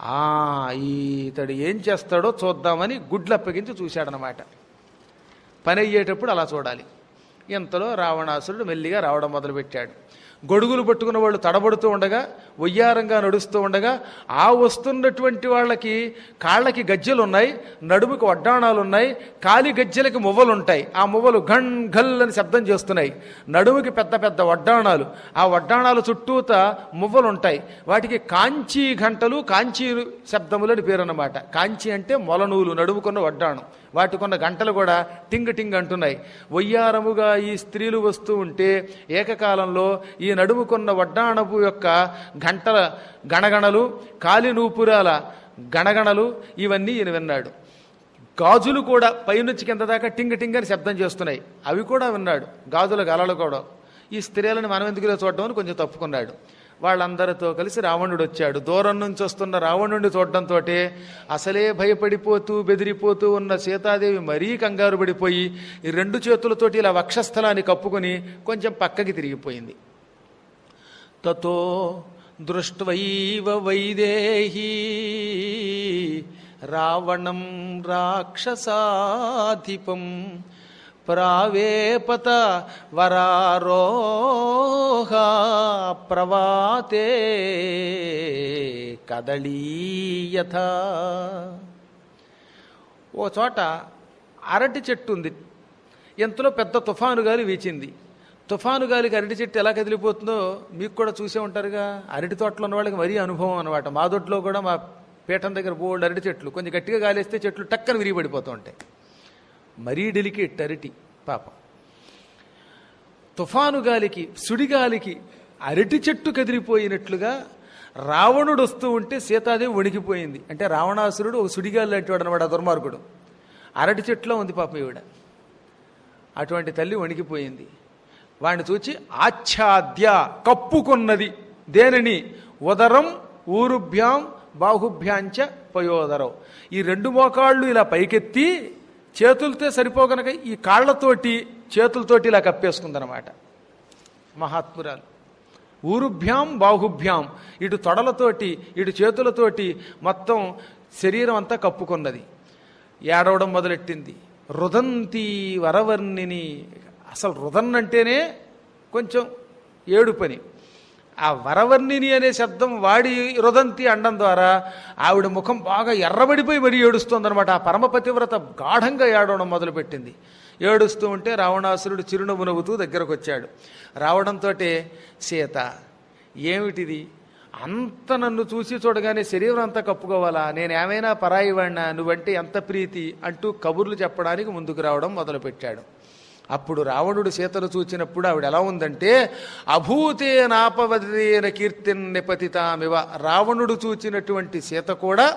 ఇతడు ఏం చేస్తాడో చూద్దామని గుడ్లు అప్పగించి చూశాడనమాట. పని అయ్యేటప్పుడు అలా చూడాలి. ఇంతలో రావణాసురుడు మెల్లిగా రావడం మొదలుపెట్టాడు. గొడుగులు పట్టుకున్న వాళ్ళు తడబడుతూ ఉండగా, వయ్యారంగా నడుస్తూ ఉండగా, ఆ వస్తున్నటువంటి వాళ్ళకి కాళ్ళకి గజ్జెలు ఉన్నాయి, నడుముకి వడ్డాణాలు ఉన్నాయి, కాలి గజ్జెలకి మువ్వలుంటాయి. ఆ మువ్వలు ఘన్ ఘల్ అని శబ్దం చేస్తున్నాయి. నడుముకి పెద్ద పెద్ద వడ్డాణాలు, ఆ వడ్డాణాలు చుట్టూత మువ్వలుంటాయి. వాటికి కాంచీ ఘంటలు, కాంచీ శబ్దములని పేరు అన్నమాట. కాంచీ అంటే మొలనూలు, నడుముకున్న వడ్డాణం. వాటికున్న గంటలు కూడా టింగ్ టింగ్ అంటున్నాయి. వయ్యారముగా ఈ స్త్రీలు వస్తూ ఉంటే ఏకకాలంలో ఈ నడుముకున్న వడ్డాణపు యొక్క గంటల గణగణలు, కాలి నూపురాల గణగణలు ఇవన్నీ ఈయన విన్నాడు. గాజులు కూడా పైనుంచి కింద దాకా టింగ్ టింగ్ అని శబ్దం చేస్తున్నాయి, అవి కూడా విన్నాడు. గాజుల గలలు కూడా. ఈ స్త్రీలను మనం ఎందుకులో చూడడం అని కొంచెం తప్పుకున్నాడు. వాళ్ళందరితో కలిసి రావణుడు వచ్చాడు. దూరం నుంచి వస్తున్న రావణుడిని చూడడంతో అసలే భయపడిపోతూ బెదిరిపోతూ ఉన్న సీతాదేవి మరీ కంగారు పడిపోయి ఈ రెండు చేతులతోటి ఇలా వక్షస్థలాన్ని కప్పుకొని కొంచెం పక్కకి తిరిగిపోయింది. తతో దృష్ట్వైవ వైదేహీ రావణం రాక్షసాధిపం ప్రావేపత వరారోహ ప్రవాతే కదళీయథ. ఓ చోట అరటి చెట్టు ఉంది. ఎంతలో పెద్ద తుఫాను గాలి వీచింది. తుఫాను గాలికి అరటి చెట్టు ఎలా కదిలిపోతుందో మీకు కూడా చూసే ఉంటారుగా. అరటి తోటలో ఉన్న వాళ్ళకి మరీ అనుభవం అనమాట. మా దొడ్లో కూడా మా పీఠం దగ్గర బోల్డ్ అరటి చెట్లు, కొంచెం గట్టిగా గాలేస్తే చెట్లు టక్కన విరిగిపడిపోతూ ఉంటాయి. మరీ డెలికేట్ అరటి పాపం. తుఫాను గాలికి, సుడిగాలికి అరటి చెట్టు కదిలిపోయినట్లుగా రావణుడు వస్తూ ఉంటే సీతాదేవి వణికిపోయింది. అంటే రావణాసురుడు ఒక సుడిగాలి లాంటి వాడు అనమాట, దుర్మార్గుడు. అరటి చెట్టులో ఉంది పాపం ఈవిడ. అటువంటి తల్లి వణికిపోయింది. వాడిని చూచి ఆచ్ఛాద్య, కప్పుకున్నది. దేనిని? ఉదరం ఊరుభ్యాం బాహుభ్యాంచ పయోదరవు. ఈ రెండు మోకాళ్ళు ఇలా పైకెత్తి చేతులతో సరిపోగనక ఈ కాళ్లతోటి చేతులతోటి ఇలా కప్పేసుకుందనమాట మహాత్మురాలు. ఊరుభ్యాం బాహుభ్యాం, ఇటు తొడలతోటి ఇటు చేతులతోటి మొత్తం శరీరం అంతా కప్పుకున్నది. ఏడవడం మొదలెట్టింది. రుదంతి వరవర్ణిని. అసలు రుదన్ అంటేనే కొంచెం ఏడు పని. ఆ వరవర్ణిని అనే శబ్దం వాడి రుదంతి అండం ద్వారా ఆవిడ ముఖం బాగా ఎర్రబడిపోయి మరీ ఏడుస్తోందనమాట. ఆ పరమపతివ్రత గాఢంగా ఏడవడం మొదలుపెట్టింది. ఏడుస్తూ ఉంటే రావణాసురుడు చిరునవ్వు నవ్వుతూ దగ్గరకు వచ్చాడు. రావడంతో సీత, ఏమిటిది, అంత నన్ను చూసి చూడగానే శరీరం అంతా కప్పుకోవాలా, నేనేమైనా పరాయి వాడినా, నువ్వంటే ఎంత ప్రీతి అంటూ కబుర్లు చెప్పడానికి ముందుకు రావడం మొదలుపెట్టాడు. అప్పుడు రావణుడు సీతను చూచినప్పుడు ఆవిడ ఎలా ఉందంటే అభూతే నాపవదేన కీర్తిన్ నిపతితామివ. రావణుడు చూచినటువంటి సీత కూడా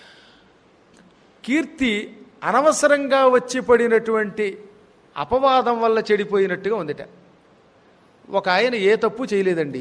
కీర్తి అనవసరంగా వచ్చి పడినటువంటి అపవాదం వల్ల చెడిపోయినట్టుగా ఉందిట. ఒక ఆయన ఏ తప్పు చేయలేదండి,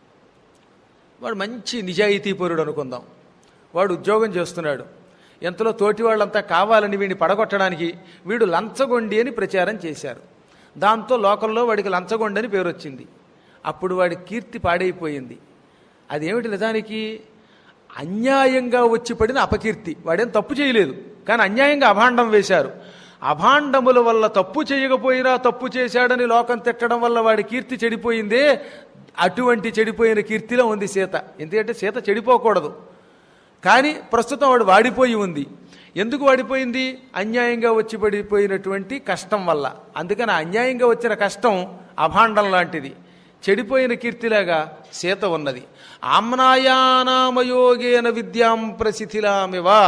వాడు మంచి నిజాయితీపరుడు అనుకుందాం. వాడు ఉద్యోగం చేస్తున్నాడు. ఎంతలో తోటి వాళ్ళంతా కావాలని వీడిని పడగొట్టడానికి వీడు లంచగొండి అని ప్రచారం చేశారు. దాంతో లోకంలో వాడికి లంచగొండి అని పేరు వచ్చింది. అప్పుడు వాడి కీర్తి పాడైపోయింది. అదేమిటి నిజానికి అన్యాయంగా వచ్చి పడిన అపకీర్తి. వాడేం తప్పు చేయలేదు, కానీ అన్యాయంగా అభాండం వేశారు. అభాండముల వల్ల తప్పు చేయకపోయినా తప్పు చేశాడని లోకం తిట్టడం వల్ల వాడి కీర్తి చెడిపోయిందే. అటువంటి చెడిపోయిన కీర్తిలో ఉంది సీత. ఎందుకంటే సీత చెడిపోకూడదు, కానీ ప్రస్తుతం వాడు వాడిపోయి ఉంది. ఎందుకు వాడిపోయింది? అన్యాయంగా వచ్చి పడిపోయినటువంటి కష్టం వల్ల. అందుకని అన్యాయంగా వచ్చిన కష్టం అభాండం లాంటిది. చెడిపోయిన కీర్తిలాగా సీత ఉన్నది. ఆమ్నాయానామయోగేన విద్యాం ప్రసిథిలామివా.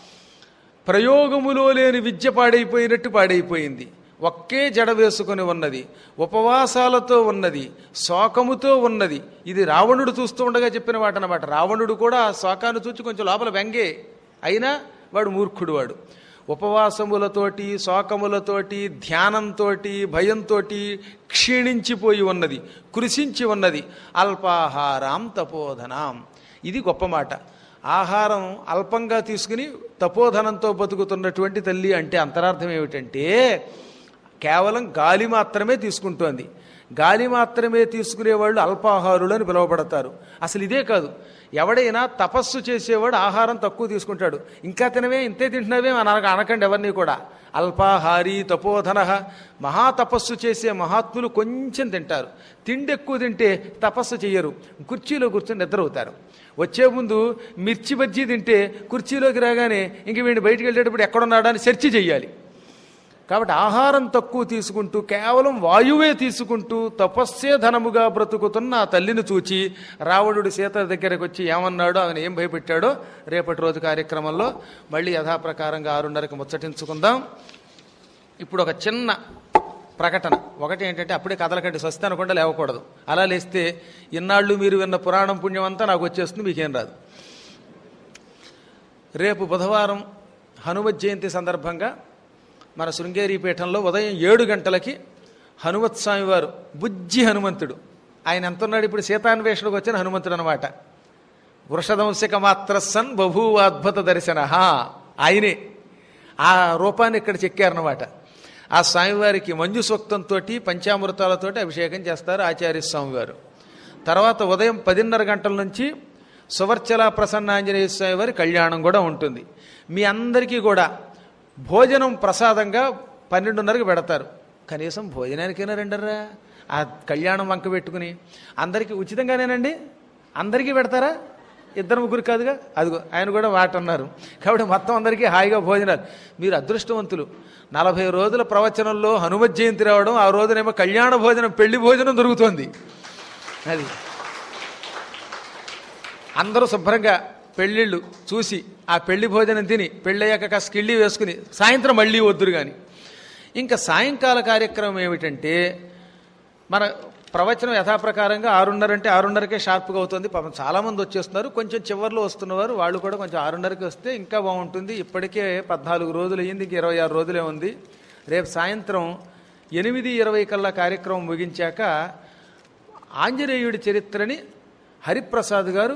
ప్రయోగములో లేని విద్య పాడైపోయినట్టు పాడైపోయింది. ఒక్కే జడ వేసుకుని ఉన్నది, ఉపవాసాలతో ఉన్నది, శోకముతో ఉన్నది. ఇది రావణుడు చూస్తూ ఉండగా చెప్పిన మాట అన్నమాట. రావణుడు కూడా ఆ శోకాన్ని చూచి కొంచెం లోపల వ్యంగే, అయినా వాడు మూర్ఖుడు. వాడు ఉపవాసములతోటి శోకములతోటి ధ్యానంతో భయంతో క్షీణించిపోయి ఉన్నది, కృషించి ఉన్నది. అల్పాహారాం తపోధనాం. ఇది గొప్ప మాట. ఆహారం అల్పంగా తీసుకుని తపోధనంతో బతుకుతున్నటువంటి తల్లి అంటే అంతరార్థం ఏమిటంటే కేవలం గాలి మాత్రమే తీసుకుంటోంది. గాలి మాత్రమే తీసుకునేవాళ్ళు అల్పాహారులు అని పిలువబడతారు. అసలు ఇదే కాదు, ఎవడైనా తపస్సు చేసేవాడు ఆహారం తక్కువ తీసుకుంటాడు. ఇంకా తినవే, ఇంతే తింటున్నావే అనకండి ఎవరిని కూడా. అల్పాహారీ తపోధన. మహాతపస్సు చేసే మహాత్ములు కొంచెం తింటారు. తిండి ఎక్కువ తింటే తపస్సు చెయ్యరు, కుర్చీలో కూర్చొని నిద్రవుతారు. వచ్చే ముందు మిర్చి బజ్జీ తింటే కుర్చీలోకి రాగానే ఇంక వీడిని బయటికి వెళ్ళేటప్పుడు ఎక్కడున్నాడా అని సెర్చ్ చెయ్యాలి. కాబట్టి ఆహారం తక్కువ తీసుకుంటూ కేవలం వాయువే తీసుకుంటూ తపస్సే ధనముగా బ్రతుకుతున్న ఆ తల్లిని చూచి రావణుడు సీత దగ్గరకు వచ్చి ఏమన్నాడో, ఆయన ఏం భయపెట్టాడో రేపటి రోజు కార్యక్రమంలో మళ్ళీ యథాప్రకారంగా 6:30కి ముచ్చటించుకుందాం. ఇప్పుడు ఒక చిన్న ప్రకటన. ఒకటి ఏంటంటే అప్పుడే కథలకంటే స్వస్తి అనకుండా లేవకూడదు. అలా లేస్తే ఇన్నాళ్ళు మీరు విన్న పురాణం పుణ్యం అంతా నాకు వచ్చేస్తుంది, మీకేం రాదు. రేపు బుధవారం హనుమత్ జయంతి సందర్భంగా మన శృంగేరి పీఠంలో ఉదయం 7 గంటలకి హనుమత్ స్వామి వారు, బుజ్జి హనుమంతుడు, ఆయన ఎంత ఉన్నాడు ఇప్పుడు, సీతాన్వేషణకు వచ్చిన హనుమంతుడు అనమాట. వృషదంశక మాత్ర సన్ బభూవ అద్భుత దర్శన, ఆయనే ఆ రూపాన్ని ఇక్కడ చెక్కారనమాట. ఆ స్వామివారికి మంజు సూక్తంతో పంచామృతాలతో అభిషేకం చేస్తారు ఆచార్య స్వామివారు. తర్వాత ఉదయం 10:30 గంటల నుంచి సువర్చల ప్రసన్నాంజనేయ స్వామి వారి కళ్యాణం కూడా ఉంటుంది. మీ అందరికీ కూడా భోజనం ప్రసాదంగా 12:30కి పెడతారు. కనీసం భోజనానికైనా రండర్రా. ఆ కళ్యాణం వంక పెట్టుకుని అందరికీ ఉచితంగానేనండి, అందరికీ పెడతారా, 2-3 కాదుగా, అదిగో ఆయన కూడా వాటన్నారు. కాబట్టి మొత్తం అందరికీ హాయిగా భోజనాలు. మీరు అదృష్టవంతులు. 40 రోజుల ప్రవచనంలో హనుమత్ జయంతి రావడం, ఆ రోజునేమో కళ్యాణ భోజనం, పెళ్లి భోజనం దొరుకుతోంది. అది అందరూ శుభ్రంగా పెళ్ళిళ్ళు చూసి ఆ పెళ్లి భోజనం తిని పెళ్ళయ్యాక కాస్త కిళ్ళి వేసుకుని సాయంత్రం మళ్ళీ వద్దురు. కానీ ఇంకా సాయంకాల కార్యక్రమం ఏమిటంటే మన ప్రవచనం యథాప్రకారంగా 6:30 అంటే 6:30కే షార్ప్గా అవుతుంది. పాపం చాలామంది వచ్చేస్తున్నారు, కొంచెం చివర్లో వస్తున్నవారు వాళ్ళు కూడా కొంచెం 6:30కి వస్తే ఇంకా బాగుంటుంది. ఇప్పటికే 14 రోజులు అయ్యింది, ఇంక 26 రోజులే ఉంది. రేపు సాయంత్రం 8:20 కల్లా కార్యక్రమం ముగించాక ఆంజనేయుడి చరిత్రని హరిప్రసాద్ గారు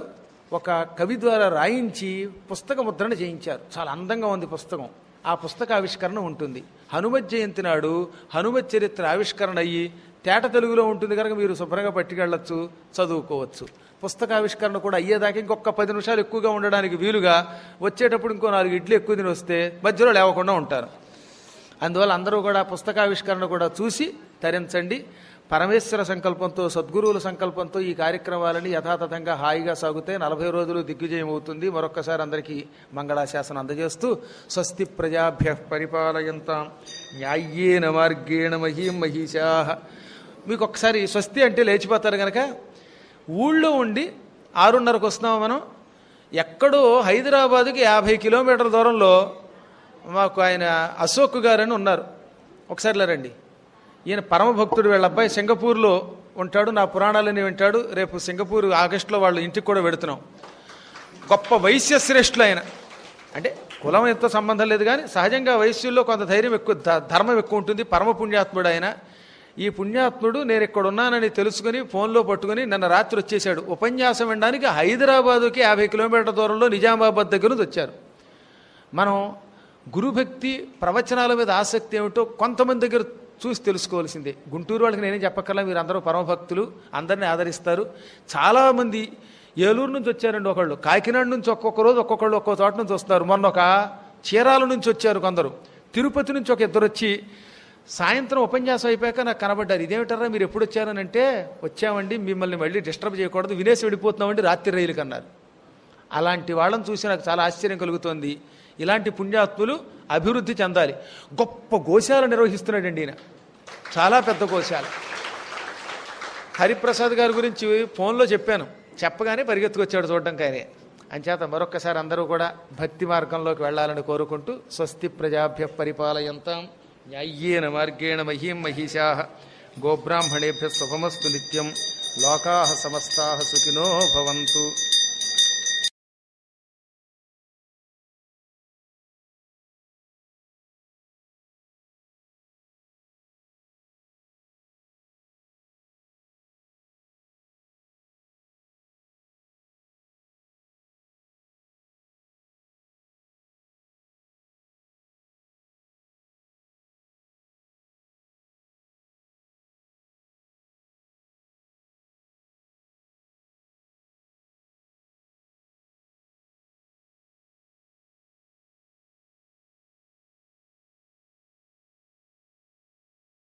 ఒక కవి ద్వారా రాయించి పుస్తక ముద్రణ చేయించారు. చాలా అందంగా ఉంది పుస్తకం. ఆ పుస్తక ఆవిష్కరణ ఉంటుంది. హనుమత్ జయంతి నాడు హనుమత్ చరిత్ర ఆవిష్కరణ అయ్యి తేట తెలుగులో ఉంటుంది కనుక మీరు శుభ్రంగా పట్టుకెళ్ళచ్చు, చదువుకోవచ్చు. పుస్తకావిష్కరణ కూడా అయ్యేదాకా ఇంకొక 10 నిమిషాలు ఎక్కువగా ఉండడానికి వీలుగా వచ్చేటప్పుడు ఇంకో 4 ఇడ్లు ఎక్కువ తిని వస్తే మధ్యలో లేవకుండా ఉంటారు. అందువల్ల అందరూ కూడా పుస్తకావిష్కరణ కూడా చూసి తరించండి. పరమేశ్వర సంకల్పంతో, సద్గురువుల సంకల్పంతో ఈ కార్యక్రమాలని యథాతథంగా హాయిగా సాగుతే 40 రోజులు దిగ్విజయం అవుతుంది. మరొక్కసారి అందరికీ మంగళాశాసనం అందజేస్తూ స్వస్తి ప్రజాభ్యః పరిపాలయంతాం న్యాయ్యేన మార్గేణ మహీం మహిషాః. మీకు ఒకసారి స్వస్తి అంటే లేచిపోతారు కనుక ఊళ్ళో ఉండి 6:30కు వస్తున్నాము మనం. ఎక్కడో హైదరాబాదుకి 50 కిలోమీటర్ల దూరంలో మాకు ఆయన అశోక్ గారని ఉన్నారు. ఒకసారిలా రండి. ఈయన పరమభక్తుడు. వీళ్ళ అబ్బాయి సింగపూర్లో ఉంటాడు. నా పురాణాలని వింటాడు. రేపు సింగపూర్ ఆగస్టులో వాళ్ళ ఇంటికి కూడా వెడుతున్నాం. గొప్ప వైశ్యశ్రేష్ఠులు ఆయన. అంటే కులం ఎంతో సంబంధం లేదు కానీ సహజంగా వైశ్యుల్లో కొంత ధైర్యం ఎక్కువ, ధర్మం ఎక్కువ ఉంటుంది. పరమ పుణ్యాత్ముడు ఆయన. ఈ పుణ్యాత్ముడు నేను ఇక్కడ ఉన్నానని తెలుసుకుని ఫోన్లో పట్టుకుని నిన్న రాత్రి వచ్చేసాడు. ఉపన్యాసం వినడానికి హైదరాబాదుకి 50 కిలోమీటర్ల దూరంలో నిజామాబాద్ దగ్గర నుంచి వచ్చారు. మనం గురుభక్తి ప్రవచనాల మీద ఆసక్తి ఏమిటో కొంతమంది దగ్గర చూసి తెలుసుకోవాల్సిందే. గుంటూరు వాళ్ళకి నేనేం చెప్పక్కర్లా, మీరు అందరూ పరమభక్తులు, అందరినీ ఆదరిస్తారు. చాలామంది ఏలూరు నుంచి వచ్చారండి. ఒకళ్ళు కాకినాడ నుంచి ఒక్కొక్క రోజు ఒక్కొక్కళ్ళు ఒక్కో చోట నుంచి వస్తారు. మొన్న ఒక చీరాల నుంచి వచ్చారు కొందరు. తిరుపతి నుంచి ఒక 2 వచ్చి సాయంత్రం ఉపన్యాసం అయిపోయాక నాకు కనబడ్డారు. ఇదేమిటారా మీరు ఎప్పుడు వచ్చారని అంటే, వచ్చామండి మిమ్మల్ని మళ్ళీ డిస్టర్బ్ చేయకూడదు, వినేసి వెళ్ళిపోతున్నామండి రాత్రి రైలు కన్నారు. అలాంటి వాళ్ళని చూసి నాకు చాలా ఆశ్చర్యం కలుగుతోంది. ఇలాంటి పుణ్యాత్ములు అభివృద్ధి చెందాలి. గొప్ప గోశాల నిర్వహిస్తున్నాడండి ఈయన, చాలా పెద్ద గోశాల. హరిప్రసాద్ గారి గురించి ఫోన్లో చెప్పాను, చెప్పగానే పరిగెత్తుకొచ్చాడు చూడడం. కానీ అంచేత మరొక్కసారి అందరూ కూడా భక్తి మార్గంలోకి వెళ్ళాలని కోరుకుంటూ స్వస్తి ప్రజాభ్యః పరిపాలయంతాం న్యాయ్యేన మార్గేణ మహీం మహిషాః గోబ్రాహ్మణేభ్యः శుభమస్తు నిత్యం లోకాః సమస్తాః సుఖినో భవంతు.